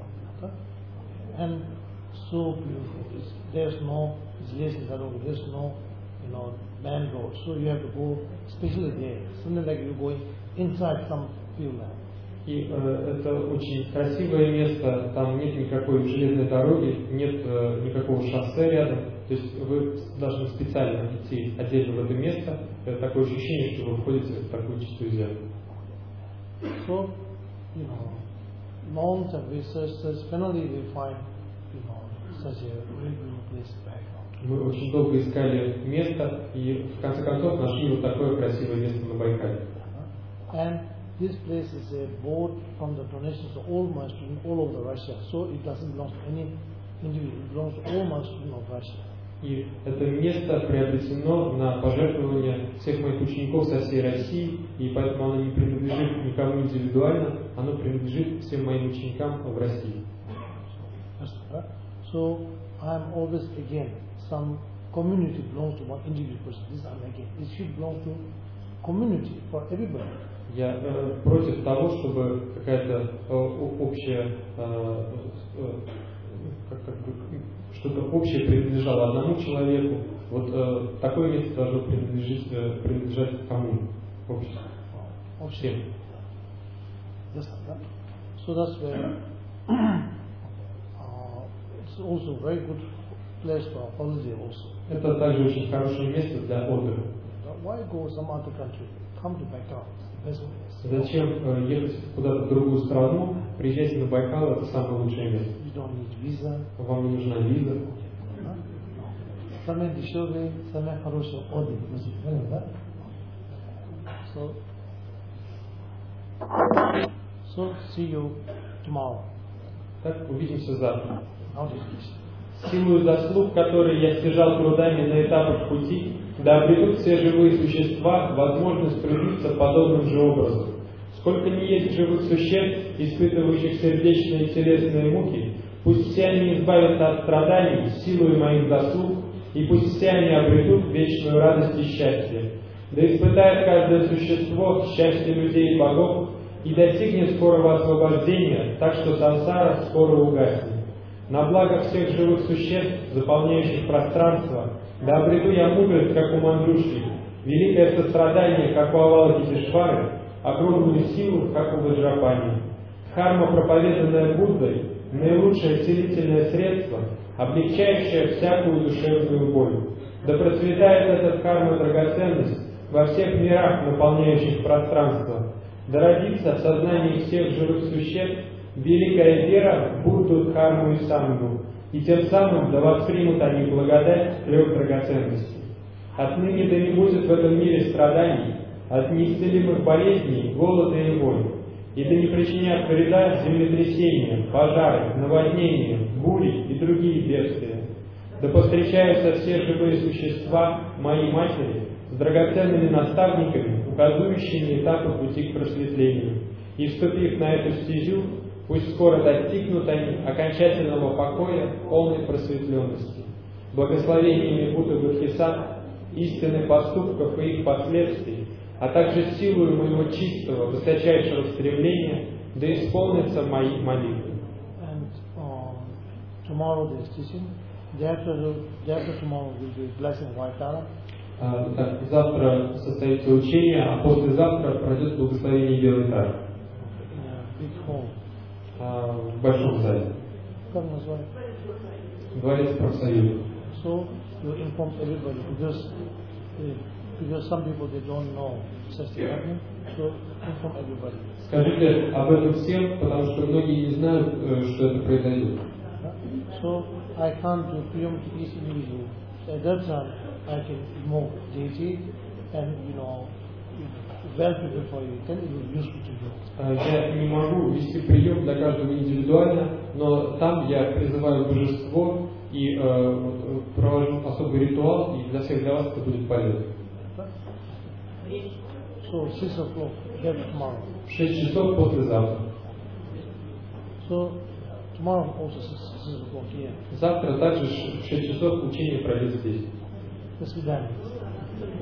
And so beautiful. There's no there's no, you know, land road. So you have to go, especially there. Something like you're going inside some field land. И э, это очень красивое место, там нет никакой железной дороги, нет э, никакого шоссе рядом, то есть вы должны специально идти отдельно в это место, это такое ощущение, что вы входите в такую чистую землю. So, you know, long time research, finally we find, you know, such a very beautiful place back home. Мы очень долго искали место, и в конце концов нашли вот такое красивое место на Байкале. And this place is a board from the donations of all my students all over Russia. So it doesn't belong to any individual. It belongs to all my students of Russia. И это место приобретено на пожертвования всех моих учеников со всей России, и поэтому оно не принадлежит никому индивидуально, оно принадлежит всем моим ученикам в России. So I'm always again some community belongs to one individual person. This I'm again. It should belong to community for everybody. Я э, против того, чтобы какая-то э, общая, э, э, как, как, что-то общее принадлежало одному человеку. Вот э, такое место должно принадлежать, э, принадлежать кому? Обществу. Всем. Yes, sir. So that's where uh, it's also very good place for holiday also. Это также очень хорошее место для отдыха. Why go some other country? Come to Baikal. Зачем э, ехать куда-то в другую страну? Приезжайте на Байкал, это самое лучшее место. Вам не нужна виза. самые дешевые, самые хорошие отдых. Да? So, so see you tomorrow. Так, увидимся завтра. How did this? Силою заслуг, которые я стяжал трудами на этапах пути, да обретут все живые существа возможность проявиться подобным же образом. Сколько ни есть живых существ, испытывающих сердечные и телесные муки, пусть все они избавятся от страданий силой моих заслуг, и пусть все они обретут вечную радость и счастье. Да испытает каждое существо счастье людей и богов, и достигнет скорого освобождения, так что сансара скоро угаснет. На благо всех живых существ, заполняющих пространство, да обрету я мудрость, как у Манджуши, великое сострадание, как у Авалокитешвары, огромную силу, как у Ваджрапани. Дхарма, проповеданная Буддой, наилучшее целительное средство, облегчающее всякую душевную боль. Да процветает эта дхарма драгоценность во всех мирах, наполняющих пространство. Да родится в сознании всех живых существ великая вера в Будду, Дхарму и Сангу, и тем самым да воспримут они благодать трех драгоценностей. Отныне да не будет в этом мире страданий, от неисцелимых болезней, голода и войн, и да не причинят вреда землетрясения, пожары, наводнения, бури и другие бедствия. Да повстречаются все живые существа, моей матери, с драгоценными наставниками, указывающими этапы пути к просветлению, и, вступив на эту стезю, пусть скоро достигнут они окончательного покоя, полной просветленности. Благословениями Будды Бодхисаттв, истинных поступков и их последствий, а также силою моего чистого, высочайшего стремления, да исполнятся мои молитвы. And um, tomorrow there is teaching. Day after, day after tomorrow will be blessing White Tara. А, так, завтра состоится учение, а послезавтра пройдет благословение Белой Тары. Big hall. А, в большом зале. Как называется? Дворец профсоюза. So you inform everybody because uh, because some people they don't know such thing happening. So inform everybody. Скажите об этом всем, потому что многие не знают, что это произойдет. So I can't do priyam to each individual. At that time I can invoke deity and you know well prepared for you. Then it will be useful to you. Я не могу вести прием для каждого индивидуально, но там я призываю божество и э, провожу особый ритуал, и для всех для вас это будет полезно. So six o'clock here tomorrow. В шесть часов послезавтра. So tomorrow also six, six o'clock here. Завтра также в шесть часов учение пройдет здесь. До свидания.